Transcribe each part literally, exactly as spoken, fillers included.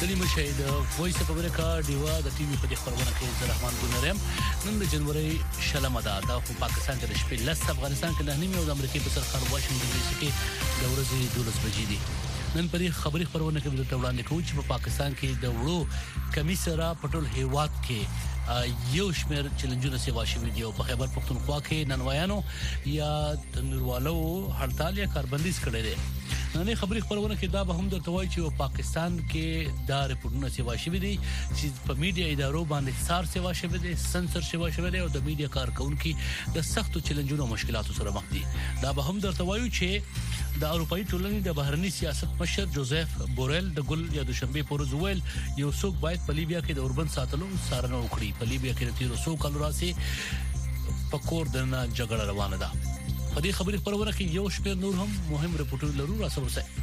دلی مشه د وایس اف امریکا دیوا د ټي وي په خبرونه کې زه رحمان ګونرم نن د جنوري شلمه ده د پاکستان د شپې لس افغانستان کې د نیمه او د امریکا په سر خر واشنگټن ډي سي کې د ورځې دولس بجې دي. نن په خبري خبرونه کې د وړاندې کوم چې په پاکستان کې د وړو کمیسرا پټول هیواد کې یو شمېر چیلنجونه سیوا شوي دي او په خیبر پختونخوا کې ننوایانو یا تنوروالو هړتال یا کاربندیز کړی دی. نن خبري خبرونه کې دا به هم درته وایي چې په پاکستان کې دا رپورټونه سیوا شوي دي چې په میډیا ادارو باندې څار سیوا شوي دي، سنسر سیوا شوي دي او د میډیا کارکونکو د سختو چیلنجونو او مشکلاتو سره مخ دي. دا به هم درته وایي چې د اروپאי ټولنې د بهرني سیاست مشر جوزف بورل د ګل یا د شنبه پورز ویل یو څوک باید په لیبیا کې د اوربن ساتلو سارنه وکړي. په لیبیا کې د تیرو څو کال راځي په کور د نه جګړه روانه ده. په دې خبرې خبرونه کې یو شمېر نور هم مهم رپورټونه لرو را سره وسه.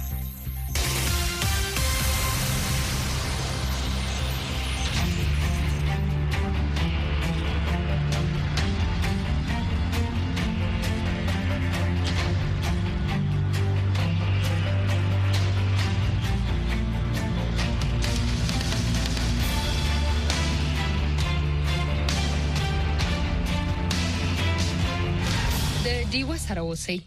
دیوه سره اوسئ.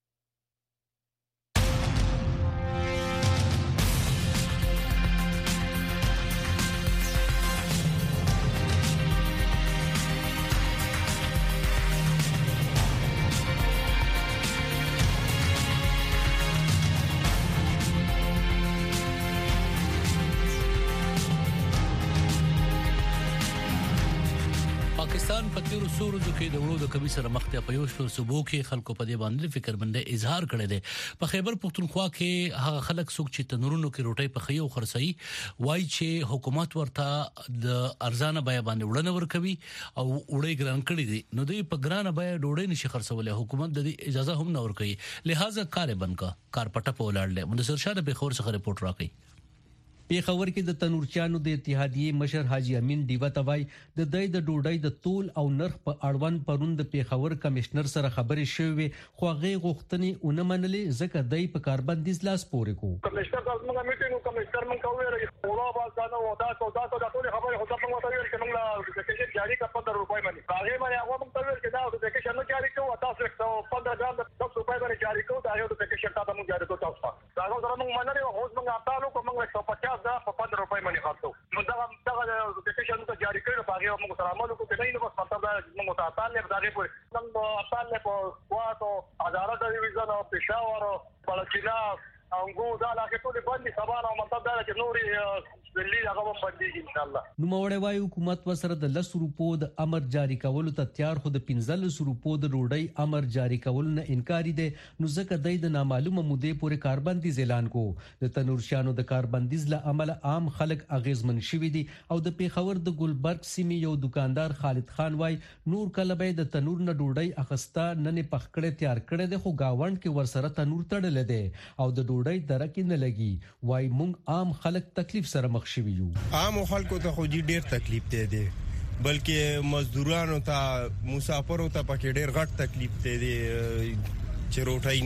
پاکستان په تیرو سورو کې د وړو د کمیسر مخته په یو شپږ صوبو کې خلکو په دې باندې فکر باندې اظهار کړی دی. په خیبر پختونخوا کې هغه خلک څوک چې تنورونو کې روټي په خيو خرڅي وایي چې حکومت ورته د ارزانه بیه باندې وړنه ورکوي او وړي ګران کړی دي، نو دوی په ګرانه بیه ډوډۍ نشي خرڅولای. حکومت د دې اجازه هم نه ورکوي، لہذا کار بند کا کار پټه په ولاړل. منصور شاه به خور څخه رپورت راکړي. پیښور کې د تنورچانو د اتحادیې مشر حاجی امین دیوه توای د دای د ډوډۍ د تول او نرخ په اړوند پروند د پیښور کمشنر سره خبرې شوې خو هغه غوښتنې اونې منلې ځکه دای په کاربندیز لاس پورې کو. کمشنر د موږ میټینګ کمشنر موږ کوي ولا باز دا نو دا څو دا څو د ټول خبرې خو څنګه وته ویل چې موږ د کیسې جاری کا پندرہ روپۍ باندې هغه باندې هغه موږ ته ویل چې دا د کیسې نه جاری کوو تاسو پندرہ ګرام د دس روپۍ باندې جاری کوو دا یو د کیسې ته موږ جاری کوو تاسو دا هغه موږ منلې او اوس موږ تاسو کوم موږ څو پچاس دا په پندرہ روپۍ باندې خاطو نو دا دا د کیسې ته جاری کړو باغ موږ سره عمل کوو چې نه نو بس مطلب موږ ته تاسو نه دا غي موږ تاسو په واتو هزاره د ویزن او پېښور بلچینا انګو دا لاګه ټول باندې سبا نو مطلب دا چې نوري دلی هغه هم باندې ان شاء الله. نو موړې وای حکومت وسره د لس روپو د امر جاری کولو ته تیار خو د پنځلس روپو د روډۍ امر جاری کولو نه انکار دي، نو ځکه د د نامعلومه مودې پورې کاربندیز اعلان کو. د تنورشانو د کاربندیز له عمل عام خلک اغیزمن شوي دي او د پیښور د ګلبرګ سیمې یو دکاندار خالد خان وای نور کله به د تنور نه ډوډۍ اخستا نن پخکړه تیار کړي د خو گاوند کې ورسره تنور تړل دي او د ډوډۍ درکې نه لګي. وای مونږ عام خلک تکلیف سره شویو. عام خلکو ته خو ډیر تکلیف دی دی بلکې مزدورانو ته مسافرو ته پکې ډیر غټ تکلیف دی دی چې روټای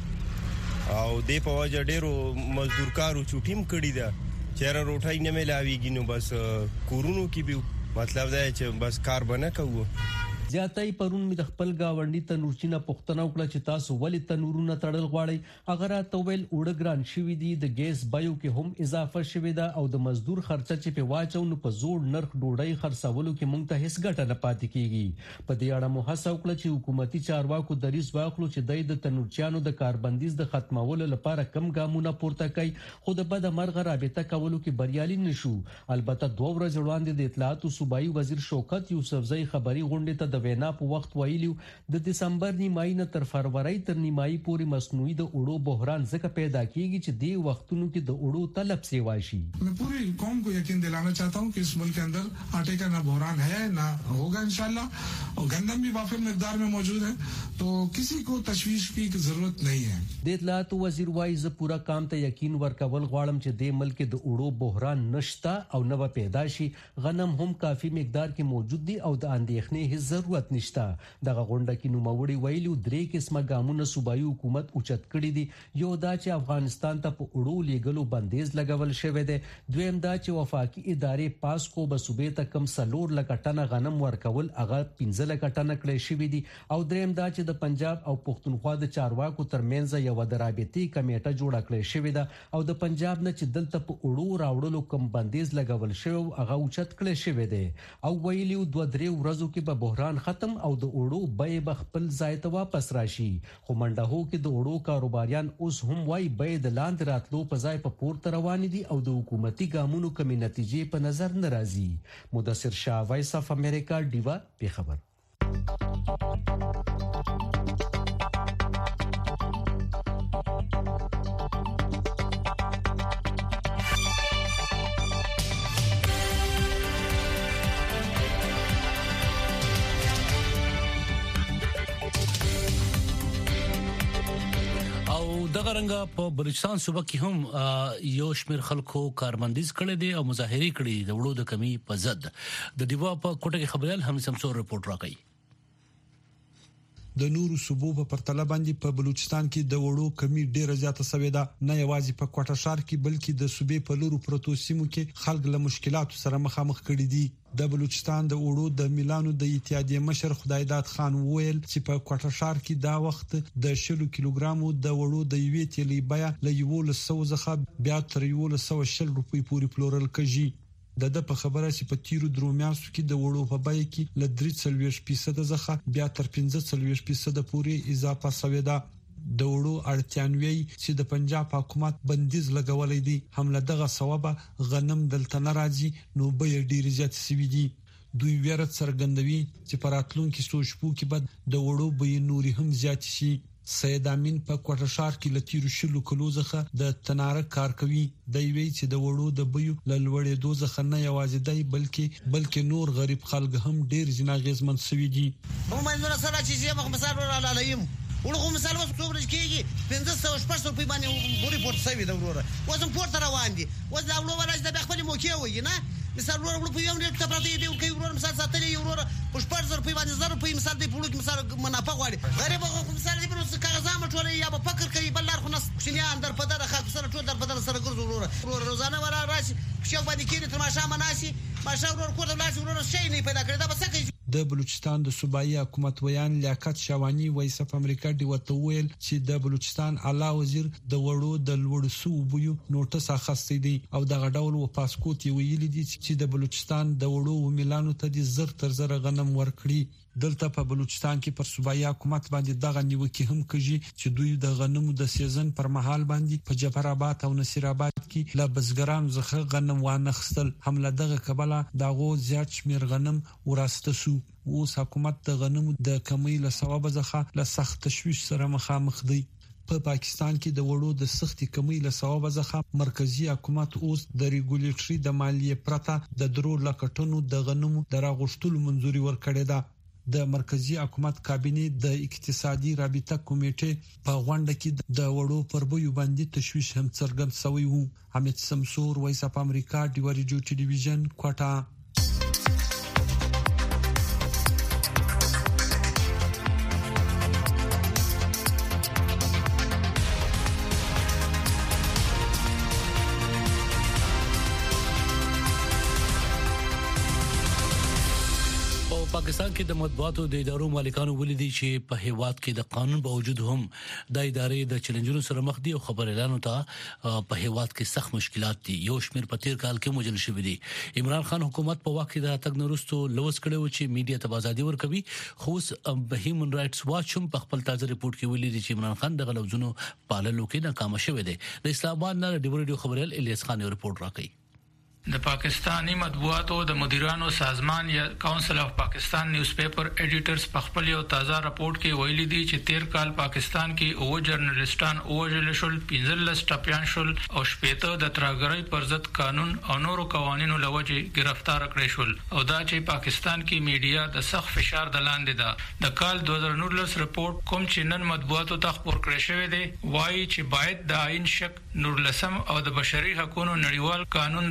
نه او د په وجه ډیرو مزدورکارو چوټیم کړی دا چیرې روټای نه ملاویږي نو بس کورونو کې به مطلب دا چې بس کار بنه کوو. زیاتای پرون می د خپل گاونډي تنورچینه پښتنه وکړه چې تاسو ولې تنورونه تړل غواړئ. اگر تویل اوړه ګران شوی دي د ګیس بایو کې هم اضافه شوی ده او د مزدور خرچه چې په واچو نو په زوړ نرخ ډوډۍ خرڅولو کې مونږ ته هیڅ ګټه نه پاتې کیږي. په دې اړه مو هڅه وکړه چې حکومتي چارواکو دریځ واخلو چې د تنورچانو د کاربندیز د ختمولو لپاره کم ګامونه پورته کړي خو د بد مرغه رابطه کولو کې بریالي نشو. البته دوه ورځې وړاندې د اطلاعات او صوبایي وزیر شوکت یوسفزئی خبري غونډه ته د وینا په وخت ویلو د دسمبر نیمایي نه تر فروری تر نیمایي پورې مصنوعي د اوړو بحران ځکه پیدا کیږي چې د وختونو کې د اوړو طلب سیوا شي. मैं पूरी कौम को यकीन दिलाना चाहता हूं कि इस मुल्क के अंदर आटे का ना बहरान है ना होगा इंशाल्लाह और गंदम भी वाफिर मिकदार में मौजूद है तो किसी को तशवीश की जरूरत नहीं है. د اطلاعات وزیر وايي ز پورا کام ته یقین ورکول غواړم چې د ملک د اوړو بحران نشتا او نه پیدا شي. غنم هم کافي مقدار کې موجود دي او د اندېښنې هیڅ ضرورت نشته. دغه غونډه کې نوموړي ویلي درې قسمه ګامونه صوبایي حکومت اوچت کړی دي. یو دا چې افغانستان ته په اړو لیګلو بندیز لګول شوی دی. دویم دا چې وفاقي ادارې پاسکو به صوبې ته کم سلور لکه ټنه غنم ورکول هغه پنځه لکه ټنه کړی شوی دي. او دریم دا چې د پنجاب او پښتونخوا د چارواکو ترمنځ یو د رابطې کمیټه جوړه کړې شوې ده او د پنجاب نه چې دلته په اړو راوړلو کم بندیز لګول شوی هغه اوچت کړی شوی دی. او ویلي دوه درې ورځو کې به بحران ختم او د اړو بیې به خپل ځای ته واپس راشي. خو منډهو کې د اړو کاروباریان اوس هم وایي بیې د لاندې راتلو په ځای په پورته روان دي او د حکومتي ګامونو کمی نتیجې په نظر نه راځي. مدثر شاه، وایس اف امریکا، ډیوا، پیښور. دغه رنګه په بلوچستان صوبه کې هم یو شمېر خلکو کاربندیز کړي دي او مظاهرې کړي د وړو د کمی په ضد. د دیوا په کوټه کې خبريال هم سمسور رپورت راکړي. د نورو صوبو په پرتله باندې په بلوچستان کې د وړو کمی ډیره زیاته شوې ده. نه یوازې په کوټه ښار کې بلکې د صوبې په لورو پروتو سیمو کې خلک له مشکلاتو سره مخامخ کړي دي. د بلوچستان د وړو د میلانو د اتحادیې مشر خدایداد خان وویل چې په کوټه ښار کې دا وخت د شلو کیلوګرامو د وړو د یوې تیلې بیه له یو سو څخه بیا تر یو سو شل روپۍ پورې پلورل کېږي. د د په خبره چې په تیرو درو میاشتو کې د وړو په بیه کې له درې څلوېښت فیصد څخه بیا تر پنځه څلوېښت فیصد پورې اضافه شوې ده. د وړو اړتیاوي چې د پنجاب حکومت بندیز لګولې دي هم له دغه سبب غنم دلته ناراضي نو به ډیر زیات سوي دي. دوی ویره څرګندوي چې په راتلونکي څو شپو کې به د وړو به نوري هم زیات شي. سید امین په کوټه ښار کې لتیرو شلو کلو څخه د تناره کار کوي. د وی چې د وړو د بیو لړوړې دوزخه نه یوازې دی بلکې بلکې نور غریب خلک هم ډیر جناغیزمن سوي دي. هم منځونه سره چې زه مثال ورالعلیم ورغه مثال وس څومره کېږي پنځه سوه شپږ سوه په باندې بوري پورت سوي د وروره وزن پورت روان دي وز دا ولو ورځ د خپل موکي وي نه مثال ورو په یو نه ته پراته دی کوي ورور مثال ساتلې یو ورور په شپږ زره په باندې زره په مثال دی په لوګ مثال منافع غواړي غریب خو مثال دی په کاغذامه ټوله یا په فکر کوي بل لار خو نس شنیان در په دغه خاص سره ټول در په دغه سره ګرځول ورور روزانه ورا راشي شو باندې کېږي تر ماشه مناسي ماشه ورور کوته لاس ورور شي نه پیدا کړی دا بس کوي. د بلوچستان د صوبایي حکومت ویان لیاقت شوانی وایس اف امریکا دی وته ویل چې د بلوچستان اعلی وزیر د وړو د لوړ سو بو نوټس اخستې دي او د غډول و پاسپورت ویلي دي چې د بلوچستان د وړو میلانو ته د زر تر زر غنم ورکړي. دلته په بلوچستان کې پر صوبایي حکومت باندې دغه نیوکه هم کوي چې دوی د غنمو د سیزن پر مهال باندې په جعفر آباد او نصیر آباد کې لا بزګرانو څخه غنم وانخستل هم له دغه کبله دغه زیات شمیر غنم وراسته سو. اوس حکومت د غنمو د کمی له سبب څخه له سخت تشویش سره مخامخ دی. په پا پاکستان کې د وړو د سختي کمی له سبب څخه مرکزی حکومت اوس د ریګولیټري د مالیې پرته د درو لکټونو د غنمو د راغښتلو منځوري ورکړې ده. د مرکزی حکومت کابینه د اقتصادي رابطه کمیټې په غونډه کې د وړو پر بیو باندې تشویش هم څرګند شوی وو. حمید سمسور، وایس اف امریکا، ډیوا ریډیو ټلویزیون، کوټه. پاکستان کې د مطبوعاتو د ادارو مالکانو ولیدي چې په هیواد کې د قانون باوجود هم د ادارې د چیلنجونو سره مخ دي او خبر اعلان ته په هیواد کې سخت مشکلات دي. یو شمیر په تیر کال کې مجل شوی دي. عمران خان حکومت په واقع د تګ نورستو لوس کړو چې میډیا ته آزادي ورکوي. خو هیومن رائټس واچ هم په خپل تازه ریپورت کې ولیدي چې عمران خان د غلوزونو پاللو کې ناکام شوی دی. د اسلام آباد نه ډیو ریډیو خبريال الیاس خان ریپورت راکړي. د پاکستانی مطبوعاتو د مدیرانو سازمان یا کونسل اف پاکستان نیوز پیپر ایډیټرز په خپل یو تازه راپورټ کې ویلي دي چې تیر کال پاکستان کې او جرنالستان او جلشل پنځلس ټاپیان شول او شپېته د ترګری پر ضد قانون او نورو قوانینو لوجه گرفتار کړي شول او دا چې پاکستان کې میډیا د سخت فشار د لاندې ده. د کال دوه هزار نولس راپورټ کوم چې نن مطبوعاتو ته خبر کړی شوی دی وایي چې باید د عین شک نور لسم او د بشري حقوقو نړیوال قانون د رائے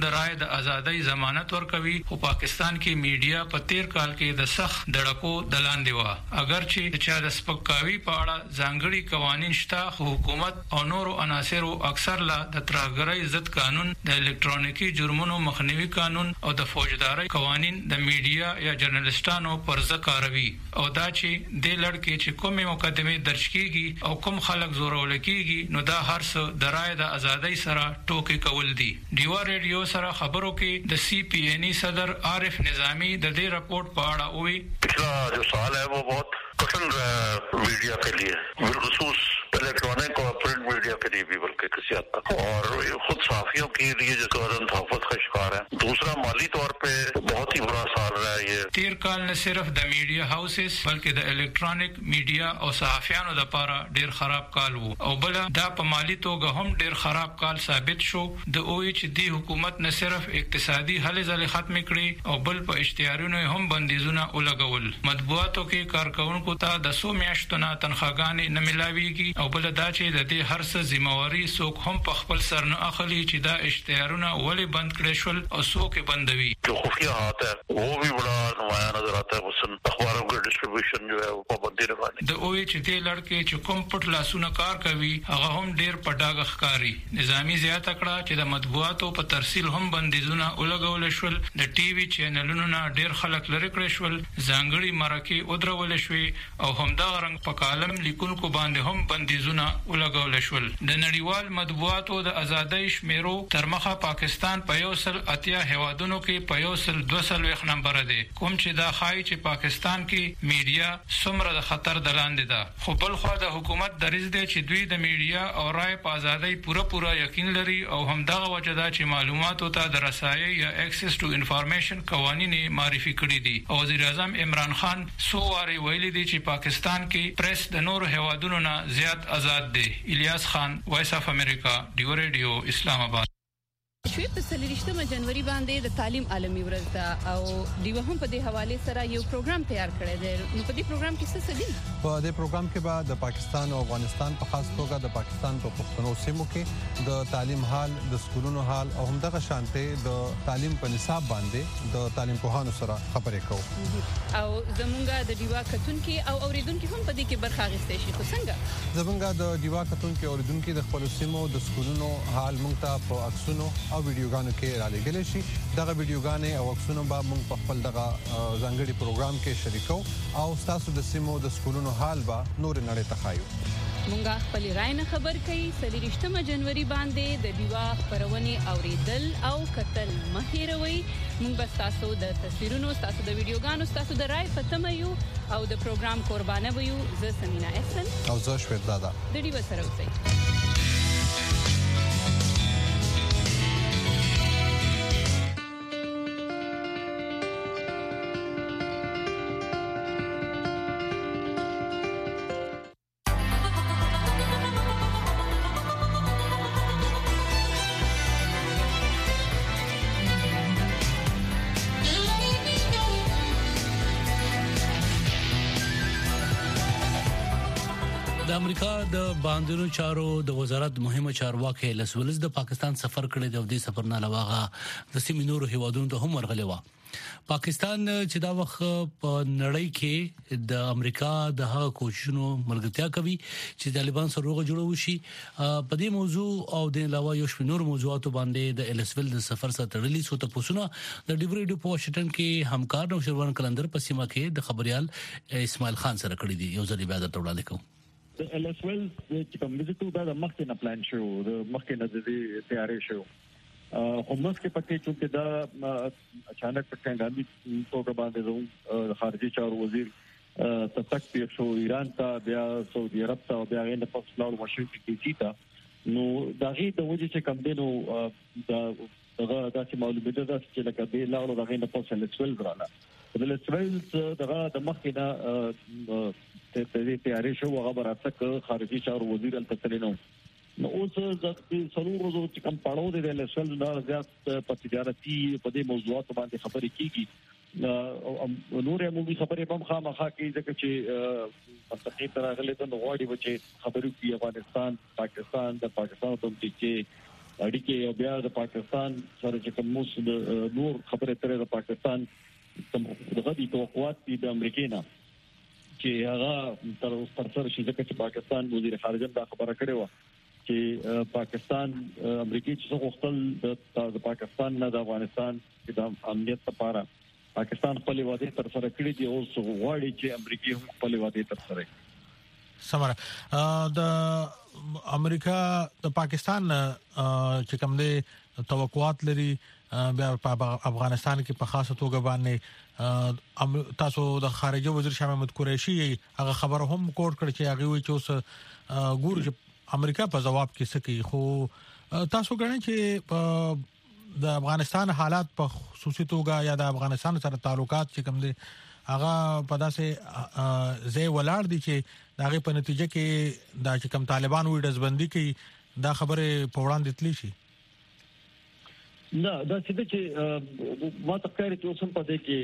د ازادۍ ضمانت ورکوي خو پاکستان کې میډیا په تیر کال کې د سخت دړکو دلاندې و اگر چې چا د سپکاوي په اړه ځانګړي قوانين شته خو حکومت او نورو عناصرو اکثر لا د ترهګرۍ ضد قانون د الکترونیکي جرمونو مخنیوي قانون او د فوجداري قوانين د میډیا یا جرنالستانو پر ځای کاروي او دا چې د لړکې چې کومه مقدمه درج کیږي او کوم خلک زورول کیږي نو دا هر څه د رائے د ازادۍ سره ټوکې کول دي ډیوا ریډیو سره خبرو کې د سی پی این ای صدر عارف نظامی د دې رپورت په اړه وی पिछला जो साल है वो बहुत कठिन रहा मीडिया के लिए बिलखुसूस इलेक्ट्रॉनिक और प्रिंट मीडिया के लिए भी बल्कि किसी हद तक और खुद सहाफियों के लिए जो अदम तहफ़्फ़ुज़ का शिकार है दूसरा माली तौर पे बहुत ही बुरा साल रहा है ये تیر کال نه صرف د میډیا هاوسز بلکې د الکترونیک میډیا او صحافیانو لپاره ډیر خراب کال وو او بل دا په مالی توګه هم ډیر خراب کال ثابت شو د او ایچ ډی حکومت نه صرف اقتصادي هلې ځلې ختم کړي او بل په اشتهارونو هم بندیزونه ولګول مطبوعاتو کې کارکونکو ته د سو میاشتو نه تنخواګانې نه ملاويږي او بل دا چې د دې هر څه ذمہواری څوک هم په خپل سر نه اخلي چې دا اشتهارونه ولې بند کړي شول او څوک بندوي जो खुफिया हाथ है वो भी बड़ा नुमाया नजर आता है हुसन अखबारों का डिस्ट्रीब्यूशन जो है वो पाबंदी लगाने د او ایچ डी لړکې چې کوم پټ لاسونه کار کوي هغه هم ډیر پټاګه ښکاری نظامی زیاته کړه چې د مطبوعاتو په ترسیل هم بندیزونه ولګول شول د ټي وي چینلونو نه ډیر خلک لری کړی شول ځانګړي مرکه او درول شوې او همدا رنګ په کالم لیکونکو باندې هم بندیزونه ولګول شول د نړیوال مطبوعاتو د ازادۍ شمیرو تر مخه پاکستان په یو سل اتیا هوادونو کې په یو سل دوه سل وخت نمبر دی کوم چې دا خای چې پاکستان کې میډیا څومره د خطر دلاندې ده خو بل خو د حکومت دریځ دی چې دوی د میډیا او رائے په ازادۍ پوره پوره یقین لري او همدغه وجه دا چې معلوماتو ته د رسایي یا اکسس ټو انفارمیشن قوانین معرفي کړی دي او وزیر اعظم عمران خان سو واری ویلي دي چې پاکستان کې پریس د نور هوادونو نه زیات آزاد دی الیاس خان وایس اف امریکا ډیو ریډیو اسلام آباد شوی په څلورشتمه جنوري باندې د تعلیم عالمي ورځ ده او دیو هم په دې حواله سره یو پروګرام تیار کړی دی نو په دې پروګرام کې څه څه دي په دې پروګرام کې به د پاکستان او افغانستان په خاص توګه د پاکستان په پښتنو سیمو کې د تعلیم حال د سکولونو حال او همدغه شانته د تعلیم په نصاب باندې د تعلیم پوهانو سره خبرې کوو او زمونږه د دیوا کتونکو او اوریدونکو هم په دې کې برخه اخیستې شي خو څنګه زمونږه د دیوا کتونکو او اوریدونکو د خپل سیمو د سکولونو حال مونږ ته په عکسونو او ویډیوګانو کې را لګل شي دغه ویډیوګانې او عکسونه به موږ په خپل دغه ځانګړي پروګرام کې شریکو او تاسو د سیمو د سکولونو حال به نور نړۍ ته خایو مونږه خپل رائے نه خبر کړي څلورشتمه جنوري باندې د دیوا خبرونه اوریدل او کتل مهیروي مونږ به تاسو د تصویرونو تاسو د ویډیوګانو تاسو د رائے پته یو او د پروګرام قربانه ویو زه سمینا احسن او زه شویر دادا د دیوا سره اوسئ د امریکا د باندونو چارو د وزارت مهمه چارواکي لسولز د پاکستان سفر کړی دی او د سفر نه علاوه د سیمینورو هیوادونو ته هم ورغلی و پاکستان چې دا وخت په نړۍ کې د امریکا د هغه کوششونو ملګرتیا کوي چې طالبان سره روغه جوړو شي په دې موضوع او د علاوه یو شمیر موضوعات باندې د السول د سفر سره تړلي سو ته پوسونه د ډیوریډو په واشنگټن کې همکار نو شروان کلندر په سیمه کې د خبريال اسماعیل خان سره کړی دی یو ځل بیا درته وړاندې کوم د السول چې کوم ویزیټو دا د مخکې نه پلان شو د مخکې نه د تیارې شو خو مسکه پکې چې دا اچانک په څنګه توګه باندې زموږ خارجي چارو وزیر تتک پیښ شو ایران ته بیا سعودي عرب ته بیا غینه په څلور واشنگټن کې کیتا نو دا غي د وجه چې کم دینو دا دغه داسې معلومات ده چې لکه به لاړو دا غینه په السول رااله د السول دغه د مخکې نه ته دې تیارې شو هغه براتک خارجي چارو وزیر التسلینو نو اوس د څلور ورځو چې کوم پړاو دی د لسل نه زیات په تجارتي په دې موضوعات باندې خبرې کیږي نور یې موږ خبرې هم خامخا کې ځکه چې په تقریبا راغلي د نوړي چې خبرې کوي افغانستان پاکستان د پاکستان ته چې اړیکې او بیا د پاکستان سره چې کوم موس د نور خبره ترې د پاکستان کوم دغه دي توقعات دي د امریکا نه چې هغه تر اوسه تر سره شي ځکه چې پاکستان وزیر خارجه دا خبره کړې و چې پاکستان امریکای چې څنګه د پاکستان نه د افغانستان د امنیت لپاره پاکستان خپل وعده تر سره کړې دي او غواړي چې امریکای هم خپل وعده تر سره کړي. سمره د امریکا د پاکستان چې کوم دي توقعات لري بیا په افغانستان کې په خاصه توګه باندې تاسو د خارجه وزیر شاه محمود قریشي هغه خبر هم کوټ کړ چې هغه وی چې اوس ګور امریکا په جواب کې سکی خو تاسو غواړئ چې د افغانستان حالات په خصوصي توګه یا د افغانستان سره تعلقات چې کوم دي هغه په داسې زی ولاړ دي چې دغه په نتیجه کې د چې کوم طالبان وې دزبندي کې دا خبره په وړاندې تللی شي. نه دا چې ما تفکر ته اوسم په دې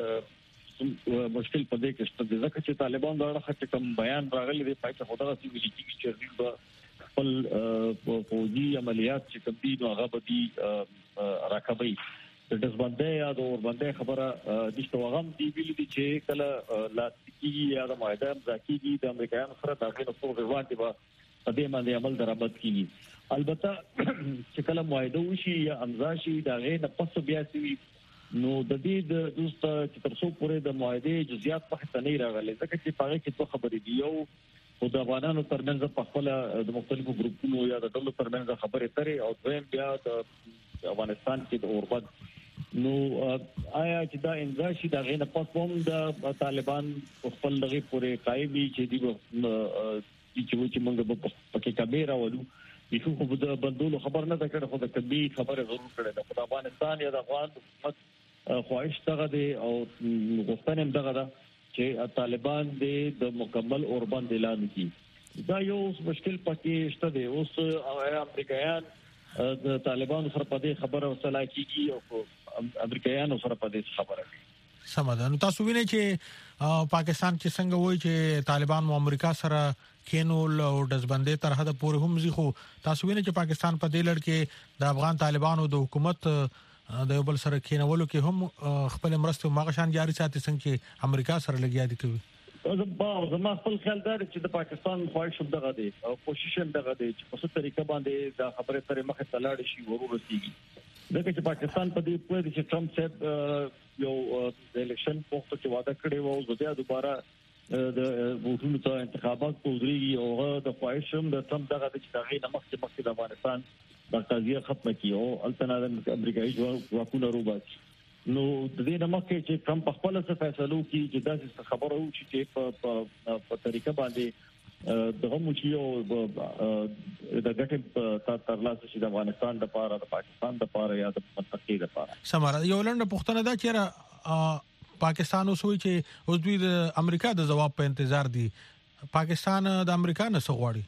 کې مشکل په دې کې شته ځکه چې طالبان دا وخت کوم بیان راغلی دی پای ته خدای سي ویل کیږي چې دوی خپل فوجي عملیات چې کوم دي نو هغه به دي راکبي د دزبندۍ یا د اوربندۍ خبره د شتوغم دی ویل دي چې کله لاسکی یا د معاهده ځکیږي د امریکایانو سره دغه نو څو روان دي په دې باندې عمل درابط کیږي. البته چې کله معاهده وشي یا امضا شي دغه نه پس بیا سي نو د دې د دوست چې تر څو پورې د معاهده جزئیات په څیر نه راغلي ځکه چې پاره کې څه خبرې دي یو او د افغانانو ترمنځ په خپل د مختلفو ګروپونو یا د ډلو ترمنځ خبرې ترې او دویم بیا د افغانستان کې د اوربند نو آیا چې دا امضا شي دا غینه پس هم د طالبان خپل دغه پورې قایمي چې دی چې چې موږ په پکې کبیره ولو یو خو د بندولو خبر نه کړه خو د کبي خبره ضرور کړه د افغانستان یا د افغان حکومت خواهش دغه دی او غوښتنه هم دغه ده چې طالبان د مکمل اوربند اعلان کړي. دا یو مشکل پکې شته دی اوس امریکایان د طالبان سره په دې خبره وسلا کیږي او امریکایانو سره په دې خبره کوي. سمه نو تاسو وینئ چې پاکستان چې څنګه وایي چې طالبان مو امریکا سره کینول او دزبندې تر حد پورې هم زی خو تاسو وینئ چې پاکستان په دې لړ کې د افغان طالبانو د حکومت د یو بل سره کینولو کې هم خپل مرسته مغشان جاري ساتي څنګه چې امریکا سره لګیا دي کوي. زما خپل خیال دا چې د پاکستان خواهش دغه دی او کوشش هم دغه دی چې په څه طریقه باندې دا خبره ترې مخه تلاړ شي ورور رسیږي. دغه چې پاکستان په دې پوهه چې ټرمپ صاحب یو د الیکشن په وخت کې وعده کړی و او بیا دوباره د ووټونو ته انتخابات کوزريږي او د خواهش هم د ټرمپ دغه چې دغه نه مخکې مخکې د افغانستان د قضیه ختمه کیو البته د امریکایي ځواکونو روبات نو د دې نه مخکې چې ټرمپ خپل څه فیصلو کوي چې دا خبره و چې په په طریقه باندې دغه موچیو د ګټې تر لاسه شي د افغانستان د پاره د پاکستان د پاره یا د منطقې د پاره. سماره یو لنډه پوښتنه ده چې پاکستان اوسوي چې اوس دوی د امریکا د جواب په انتظار دي. پاکستان د امریکا نه څه غواړي؟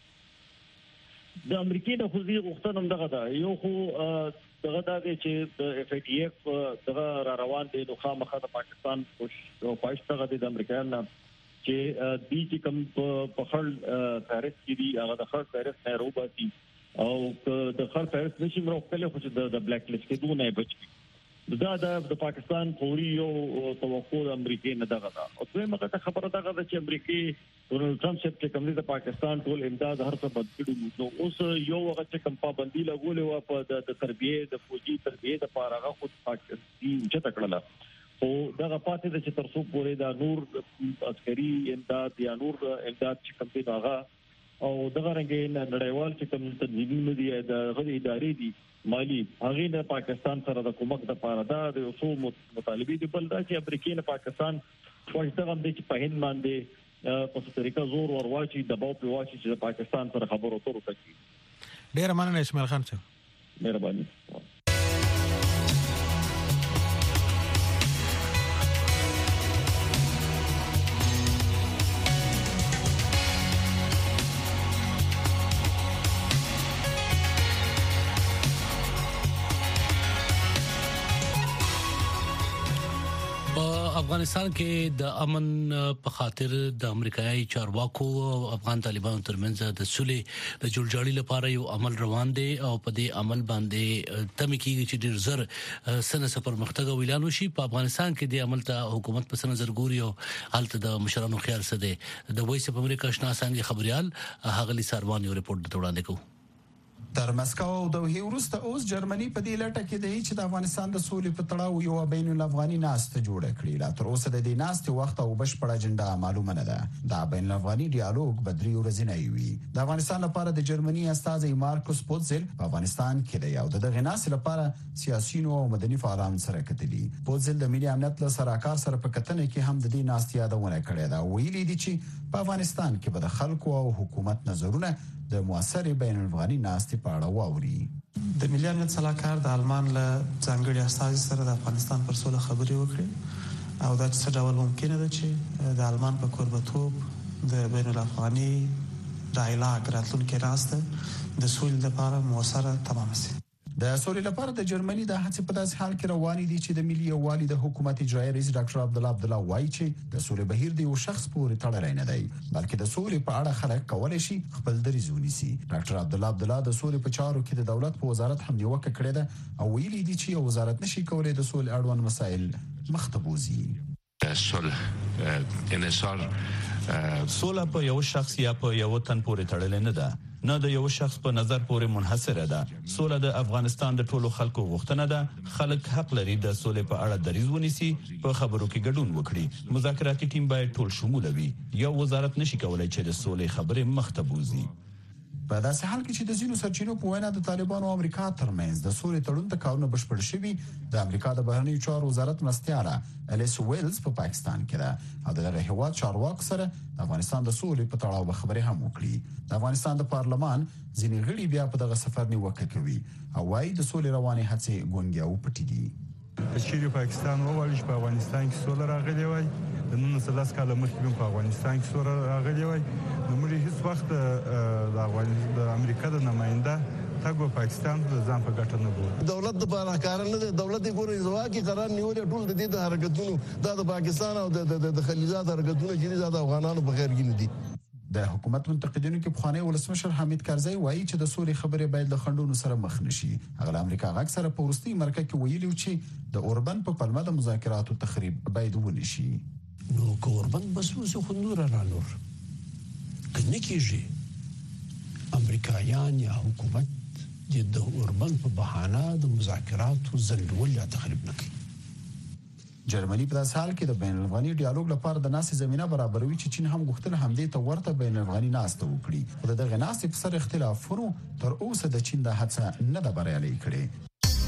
د امریکای د خوځي غوښتنه دغه ده یو خو دغه دا چې د اف ای ټی اف دغه را روان دي نو خامخا د پاکستان او پاکستان د امریکایانو چې د دې کوم په خل فهرست کې دي هغه د خل فهرست نه روباسي او د خل فهرست نشي مروکله خو چې د بلیک لیست کې دونه بچي دا د پاکستان فوري یو توقع د امریکای نه دغه دا او څه مګه خبره دغه چې امریکای ډونالد ټرمپ چې کوم د پاکستان ټول امداد هر څه بند کړو نو اوس یو وخت چې کوم پابندي لګولې و په د تربیه د فوجي تربیه د پاره خود پاکستان چې تکړه او دغه پاتې د چې ترڅو پورې د نور عسکري امداد یا نور امداد چې کوم دی هغه او دغه رنګ نړیوال چې کوم تنظیمونه دي د غړي ادارې دي مالی هغه د پاکستان سره د کومک د پاره دا د اوسو مطالبه دي بل دا چې امریکای نه پاکستان خوښته هم دي چې په هند باندې په طریقه زور ورواچي دباو په واچي چې د پاکستان سره خبرو اترو کوي. ډیر مننه اسماعیل خان صاحب. مهرباني. افغانستان کې د امن په خاطر د امریکایي چارواکو او افغان طالبانو ترمنځ د صلح د جوړجاړي لپاره یو عمل روان دی او په دې عمل باندې تم کېږي چې ډیر زر سنه سفر مختګ ویلان وشي په افغانستان کې د عمل ته حکومت په نظر ګوري او حالت د مشرانو خیال څه دی د وایس اف امریکا آشنا څنګه خبريال هغلی ساروان یو ریپورت وړاندې کوي تر مسکو او دوحه وروسته اوس جرمني په دې لټه کې دی چې د افغانستان د سولې په تړاو یو بین الافغاني ناسته جوړه کړي. لا تر اوسه د دې ناستې وخت او بشپړه اجنډا معلومه نه ده. دا بین الافغاني ډیالوګ بدري ورځنی وي. د افغانستان لپاره د جرمني استازي مارکوس پوتزل په افغانستان کې دی او د دغه ناستې لپاره سیاسيونو او مدني فعالانو سره کتلي. پوتزل د ملي امنیت له سرکار سره په کتنه کې هم د دې ناستې یادونه کړې ده. ویلي دي چې په افغانستان کې به د خلکو او حکومت نظرونه د موثر بین الافغاني ناستې په اړه واوري. د ملي امنیت سلاکار د آلمان له ځانګړي استازي سره د افغانستان پر سوله خبرې وکړي او دا څه ډول ممکنه ده چې د آلمان په کوربتوب د بین الافغاني ډایلاګ راتلونکي ناسته د سولې لپاره موثره تمام شي. د سولې لپاره د جرمني د هڅې په داسې حال کې روانې دي چې د ملي یووالي د حکومت اجرایي رئیس ډاکټر عبد الله عبد الله وایي چې د سولې بهیر د یو شخص پورې تړلی نه دی بلکې د سولې په اړه خلک کولی شي خپل دریځ ونیسي. ډاکټر عبد الله عبد الله د سولې په چارو کې د دولت په وزارت هم نیوکه کړې ده او ویلي دي چې یو وزارت نشي کولی د سولې اړوند مسایل مخ ته بوځي. سوله په یو شخص یا په یو تن پورې تړلې نه ده نه د یو شخص په نظر پورې منحصره ده. سوله د افغانستان د ټولو خلکو غوښتنه ده. خلک حق لري د سولې په اړه دریځ ونیسي په خبرو کې ګډون وکړي. مذاکراتي ټیم باید ټول شمول وي. یو وزارت نشي کولای چې د سولې خبرې مخ ته بوځي. په داسې حال کې چې د ځینو سرچینو په وینا د طالبانو او امریکا ترمنځ د سولې تړون ته کارونه بشپړ شوي د امریکا د بهرنیو چارو وزارت مرستیاله الیس ویلز په پا پاکستان کې ده او دغه هیواد چارواکو سره د افغانستان د سولې په تړاو خبرې هم وکړي. د افغانستان د پارلمان ځینې غړي بیا په دغه سفر نیوکه کوي او وايي د سولې روانې هڅې ګونګیا او پټې دي. چې پاکستان وویل چې په افغانستان کې سوله راغلی وای د نن څلور کاله مخکې په افغانستان کې سوله راغلی وای نو موږ هیڅ وخت د افغانستان د امریکا د نماینده تاګو پاکستان د ځان په ګټه نه ګوري. دولت د بارا کار نه دی. دولت یې ګوري ځواکي قرار نیولې ټول د دې د حرکتونو د پاکستان او د خلیجات حرکتونو چې د افغانانو په خیر کې نه دي. د حکومت منتقدینو کې پخوانی ولسمشر حمید کرزی وایي چې د سولې خبرې باید له خنډونو سره مخ نشي. هغه امریکا غږ سره په وروستي مرکه کې ویلي چې د اوربن په پلمه د مذاکراتو تخریب باید ونشي. نو که اوربن بس وسه خو نور را نور کنه کېږي امریکایان یا حکومت د اوربن په بهانه د مذاکراتو ځنډول یا تخریب نه کوي. جرمني په داسې حال کې د بین الافغاني ډیالوګ لپاره د ناسې زمينه برابروي چې چین هم غوښتل همدې ته ورته بین الافغاني ناسته وکړي. خو دغه ناسې په سر اختلافونو تر اوسه د چین د هڅه نه ده بریالۍ کړې.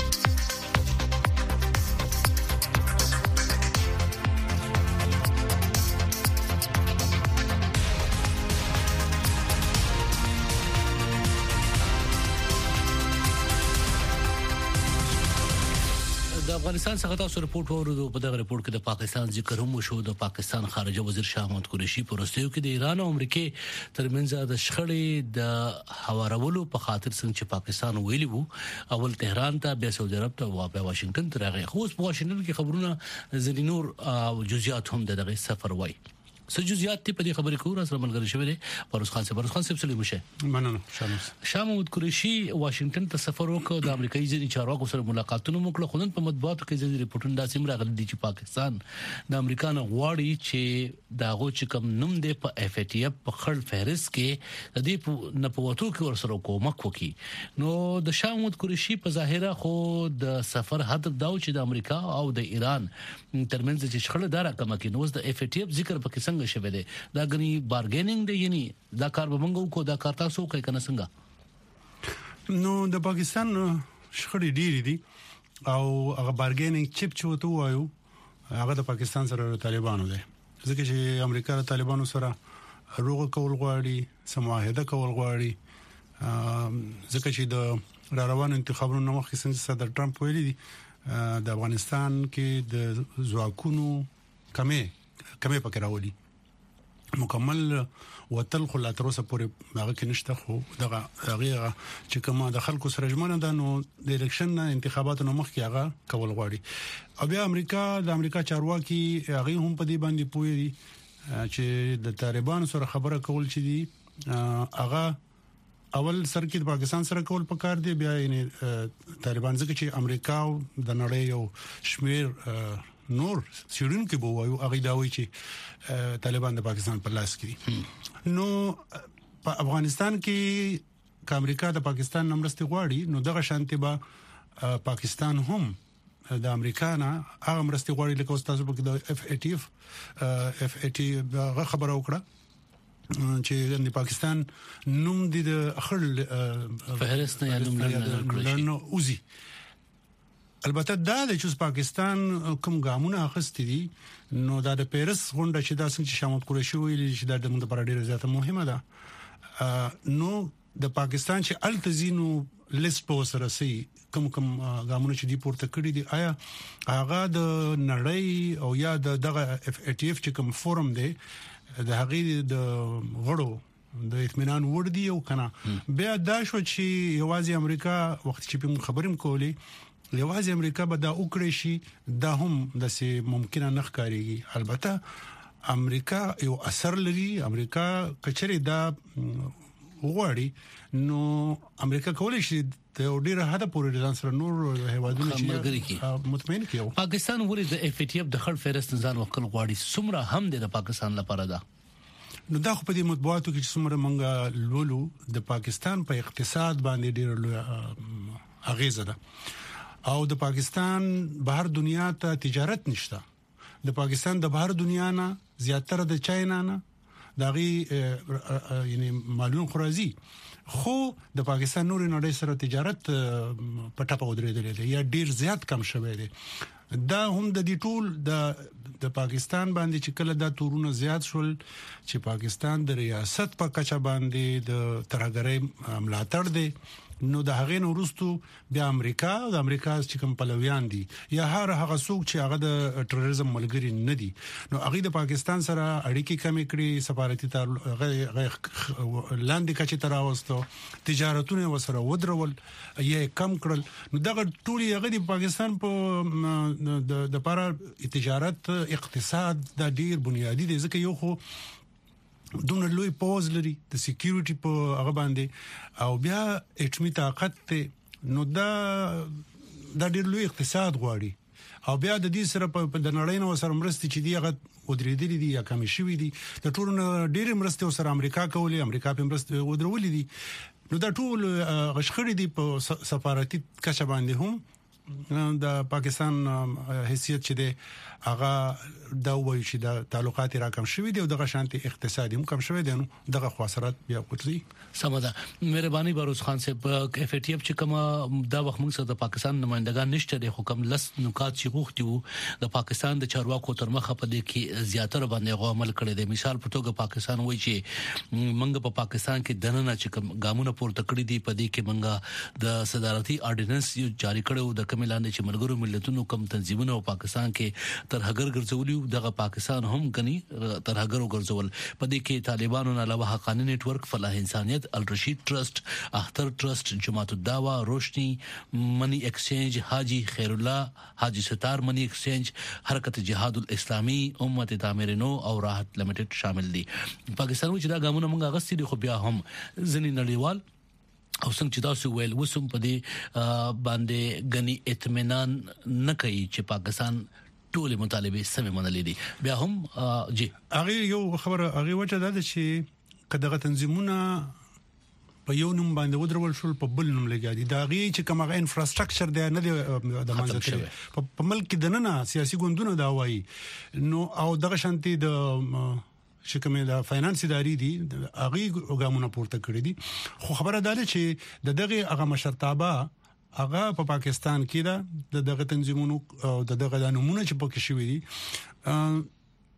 افغانستان څخه تاسو رپورټ ورو په دغه رپورټ کې د پاکستان ذکر هم شو. د پاکستان خارجه وزیر شاه محمود قریشي په وروستیو کې د ایران او امریکای ترمنځ د شخړې د هوارولو په خاطر څنګه چې پاکستان ویلي وو اول تهران ته بیا سعودي عرب ته او بیا واشنگټن ته راغی. خو په واشنگټن کې خبرونه ځینې نور او جزئیات هم دغه سفر وای. څه جزئیات په دې خبرې کوو سره ملګری شوی دی پروس خان صاحب. پروس خان صاحب سلام شه. مننه. شامل شاه محمود قریشي واشنگټن ته سفر وکړ. د امریکایي ځینې چارواکو سره ملاقاتونه وکړه. خو نن په مطبوعاتو کې ځینې ریپورتونه داسې راغلي دي چې پاکستان د امریکا نه غواړي چې داغو چې کوم نوم دی په اف ای ټی اف په خړ فهرست کې د دې په نپوتو کې ورسره کومک وکړي. نو د شاه محمود قریشي په ظاهره خو د سفر هدف دا و چې د امریکا او د ایران ترمنځ چې شخړه دارا کم کې نو د اف ای ټی اف ذکر پکې څنګه شوی دی دا غني بارګینینګ دی یعنی دا کار به موږ کو دا کار تاسو کوي کنه څنګه. نو د پاکستان شخړې ډېری دي او هغه بارګینینګ چپ چوتو وایو هغه د پاکستان سره طالبانو دی ځکه چې امریکا د طالبانو سره روغ کول غواړي سماهده کول غواړي ځکه چې د را روان انتخابونو مخکې څنګه صدر ټرمپ ویلي دي د افغانستان کې د ځواکونو کمې کمې پکې راولي مکمل وتل خو لا تر اوسه پورې هغه کې نشته خو دغه هغه چې کومه د خلکو سره جمعنه ده نو د الیکشن انتخاباتو نه مخکې هغه کول غواړي او بیا امریکا د امریکا چارواکي هغه هم په دې باندې پوي دي چې د طالبانو سره خبره کول چې دي هغه اول سر کې د پاکستان سره کول پکار دی بیا یې طالبان ځکه چې امریکا د نړۍ یو شمیر نور سیرون کې بو وایو هغه دا وایي چې طالبان د پاکستان په لاس کې نو په افغانستان کې ک امریکا د پاکستان نمرستي غواړي نو دغه شانتي به پاکستان هم د امریکا نه هغه مرستي غواړي لکه تاسو په د اف ای ټی اف ای ټی هغه خبره وکړه چې د پاکستان نوم د خړل فهرست نه نوم لرنه اوزي البته دا چې پاکستان کوم ګامونه اخستې دي نو دا د پیرس غونډه چې دا څنګه شامل کړی شو ویل چې دا د موږ لپاره ډیره زیاته مهمه ده نو د پاکستان چې التزینو لیست په سره سي کوم کوم ګامونه چې دی پورته کړی دي آیا هغه د نړۍ او یا د دغه اف ای ټی اف چې کوم فورم دی د هغې د غړو د اطمینان ور دي او کنه بیا دا شو چې یوازې امریکا وخت چې په خبرم کولی یوازې امریکا به دا وکړي شي دا هم د سي ممکنه نه ښکاریږي البته امریکا یو اثر لري امریکا کچري دا وغواړي نو امریکا کولای شي ته ډیره حد پورې ځان سره نور هیوادونو چې مطمئن کیو پاکستان ولې د اف ای ټی اف د خړ فهرست ځان وکړ غواړي سمره هم د پاکستان لپاره ده نو دا خو په دې مطبوعاتو کې چې څومره منګه لولو د پاکستان په اقتصاد باندې ډیر اغیزه ده او د پاکستان بهر دنیا ته تجارت نشته د پاکستان د بهر دنیا نه زیاتره د چاینا نه دغه یعنی معلوم خرازي خو د پاکستان نور نړۍ سره تجارت په ټاپه ودرېدلې ده یا ډیر زیات کم شوی دی دا هم د دې ټول د د پاکستان باندې چې کله دا تورونه زیات شول چې پاکستان د ریاست په کچه باندې د ترهګرۍ ملاتړ دی نو د هغې نو وروستو بیا امریکا د امریکا چې کوم پلویان دي یا هر هغه څوک چې هغه د ټرریزم ملګری نه دي نو هغه د پاکستان سره اړیکې کمې کړې سفارتي تعلق لاندې کچې تر راوستو تجارتونه وسره ودرول یې کم کړل نو دغه ټولي هغه د پاکستان په د لپاره تجارت اقتصاد د ډیر بنیادی دي ځکه یو خو دونه لوی پوز لري د سکیورټي په هغه باندې او بیا اټمی طاقت ته نو دا د ډیر لوی اقتصاد غواړي او بیا د دې سره په د نړۍ نو سره مرستي چې دی هغه ودرېدلې دي یا کم شوي دي د ټولو ډیر مرستي سره امریکا کولی امریکا په مرستي ودرولې دي نو دا ټول غشخړې دي په سفارتي کچه باندې هم د پاکستان حیثیت چې دی هغه دا وایي چې د تعلقات را کم شوي دي او دغه شانتي اقتصادي هم کم شوي دي نو دغه خسارات بیا کوتري سمدا مهرباني بروز خان صاحب اف ای ټی اف چې کومه دا وخت موږ سره د پاکستان نمائندگان نشته د حکم لس نکات چې غوښتي د پاکستان د چارواکو تر مخه په دې کې زیاتره باندې عمل کړی دی مثال په توګه پاکستان وایي چې موږ په پاکستان کې دننه چې کوم ګامونه پورته کړی دي په دې کې موږ د صدارتي اورډیننس جاری کړو د کملاندې چې ملګرو ملتونو کم تنظیمونه په پاکستان کې ترهګر ګرځولیو دغه پاکستان هم کني ترهګر ګرځول په دې کې طالبانو نه علاوه حقانی نت ورک فلاح انسانیت الرشید ټرست اختر ټرست جماعت الدعوا روشنی منی ایکسچینج حاجی خیر الله حاجی ستار منی ایکسچینج حرکت جهاد الاسلامی امت تعمیر نو او راحت لمیټډ شامل دي پاکستان چې دا ګامونه موږ غوښتي دي خو بیا هم ځنی نړیوال او څنګه چې تاسو ویل وسوم په دې باندې غني اطمینان نه کوي چې پاکستان ټول مطالبه سمې منلې دي بیا هم جی هغه یو خبره هغه وجه ده چې کداغه تنظیمونه په یو نوم باندې ودرول شول په بل نوم لګیدي دا غي چې کومه انفراستراکچر دی نه دی د منځ په ملک د نن سیاسي ګوندونه دا وایي نو او دغه شانتي د چې کومه د فاینانس ادارې دي هغه وګامونه پورته کړی دي خو خبره ده چې د دغه هغه مشرتابه هغه په پاکستان کې دا د دغه تنظیمونو او د دغه نمونه چې پکې شوی دي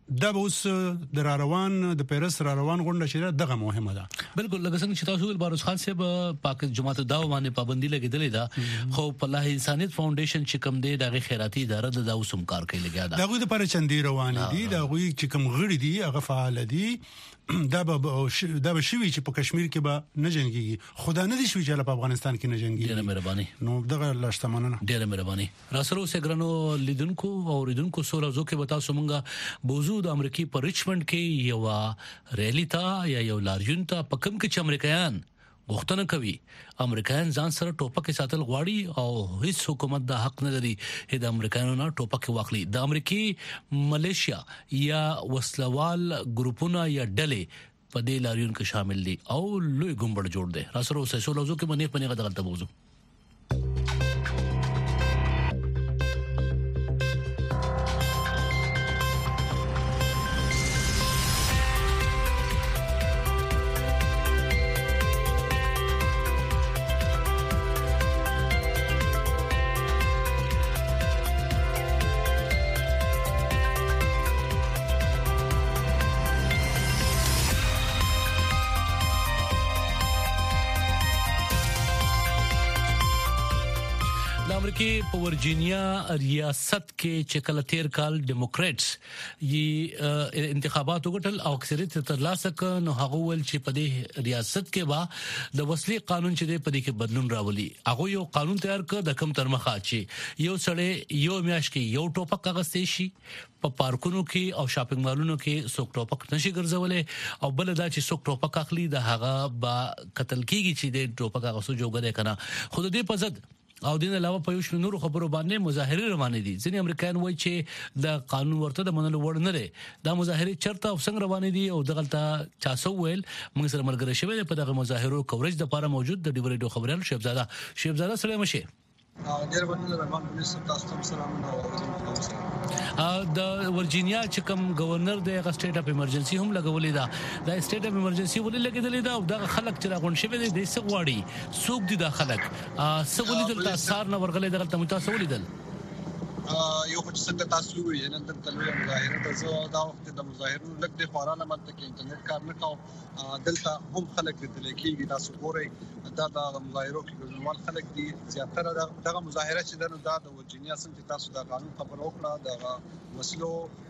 د اوس د روان د پیرس روان غونډه چې دغه مهمه ده. بالکل لکه څنګه چې تاسو ول باروس خان صاحب پاک جماعت داو باندې پابندي لګیدلې ده خو په لاه انسانيت فاونډیشن چې کوم دی دغه خیراتي اداره د اوسم کار کوي لګیا ده. دغه لپاره چندي روان دي دغه چې کوم غړي دي هغه فعال دي دا به دا به شوي چې په کشمیر کې به نه جنگيږي خدا نه دي شوي چې په افغانستان کې نه جنگيږي. ډیره مهرباني. نو دغه لاشتمنه ډیره مهرباني. راسرو سګرانو لیدونکو او ریدونکو سولو زوکه به تاسو مونږه بوزو د امریکای په ریچمنډ کې یو ریلی تا یا یو لاریون تا په کوم کې چې امریکایان غوښتنه کوي امریکایان ځان سره ټوپک ساتل غواړي او هیڅ حکومت د حق نه لري چې د امریکایانو نه ټوپک واخلي. د امریکای ملیشیا یا وسلوال ګروپونه یا ډلې په دې لاریون کې شامل دي او لوی ګمبړ جوړ دي. راسره اوسه سولو زو کې منې پنه غدغه تبوزو. کې په ورجینیا ریاست کې چې کله تیر کال ډیموکرټس یې انتخابات وګټل او اکثریت ترلاسه کړ نو هغه ول چې په دې ریاست کې با د وسلې قانون چې په دې کې بدلون راولي هغه یو قانون تیار کړ د کم تر مخه چې یو سړی یو میاش کې یو ټوپک غستې شي په پارکونو کې او شاپینګ مالونو کې څوک ټوپک نشي ګرځولې او بل دا چې څوک ټوپک اخلي د هغه با قتل کیږي چې د ټوپک غوسو جوګه کنه خود دې په ضد او دین علاوه په یو نور خبرو باندې مظاهره روانې دي. ځینې امریکایان وایي چې د قانون ورته د منلو وړ نه دی. دا مظاهره چرته او څنګه روانې دي او دغلطه چاسو ویل موږ سره ملګری شوی په دغه مظاهرو کوریج د لپاره موجود د ډیوريډو خبريال شیبزاده شیبزاده سلام شه. ډیر مننه رحمان پولیس تاسو ته سلامونه او د ورجینیا چې کوم گورنر د سټیټ اف ایمرجنسي هم لګولې ده د سټیټ اف ایمرجنسي ولې لګیدلې ده او د خلک چې راغون شوی دي د سغواړي سوق دي د خلک سغولې دلته سار نه ورغلې دغه تاسو ولیدل یو خو څنګه تاسو وی نن د تلوي مظاهره ته زه دا وخت د مظاهرو لګ د خورانه ماته کې انټرنیټ کار نه کاو دلته هم خلک د لیکيږي تاسو ګورئ دا د مظاهرو کې ګډونوال خلک دي زیاتره دغه مظاهره چې دنه دا د ورجینیا څخه تاسو د قانون خبر وکړه د وسلو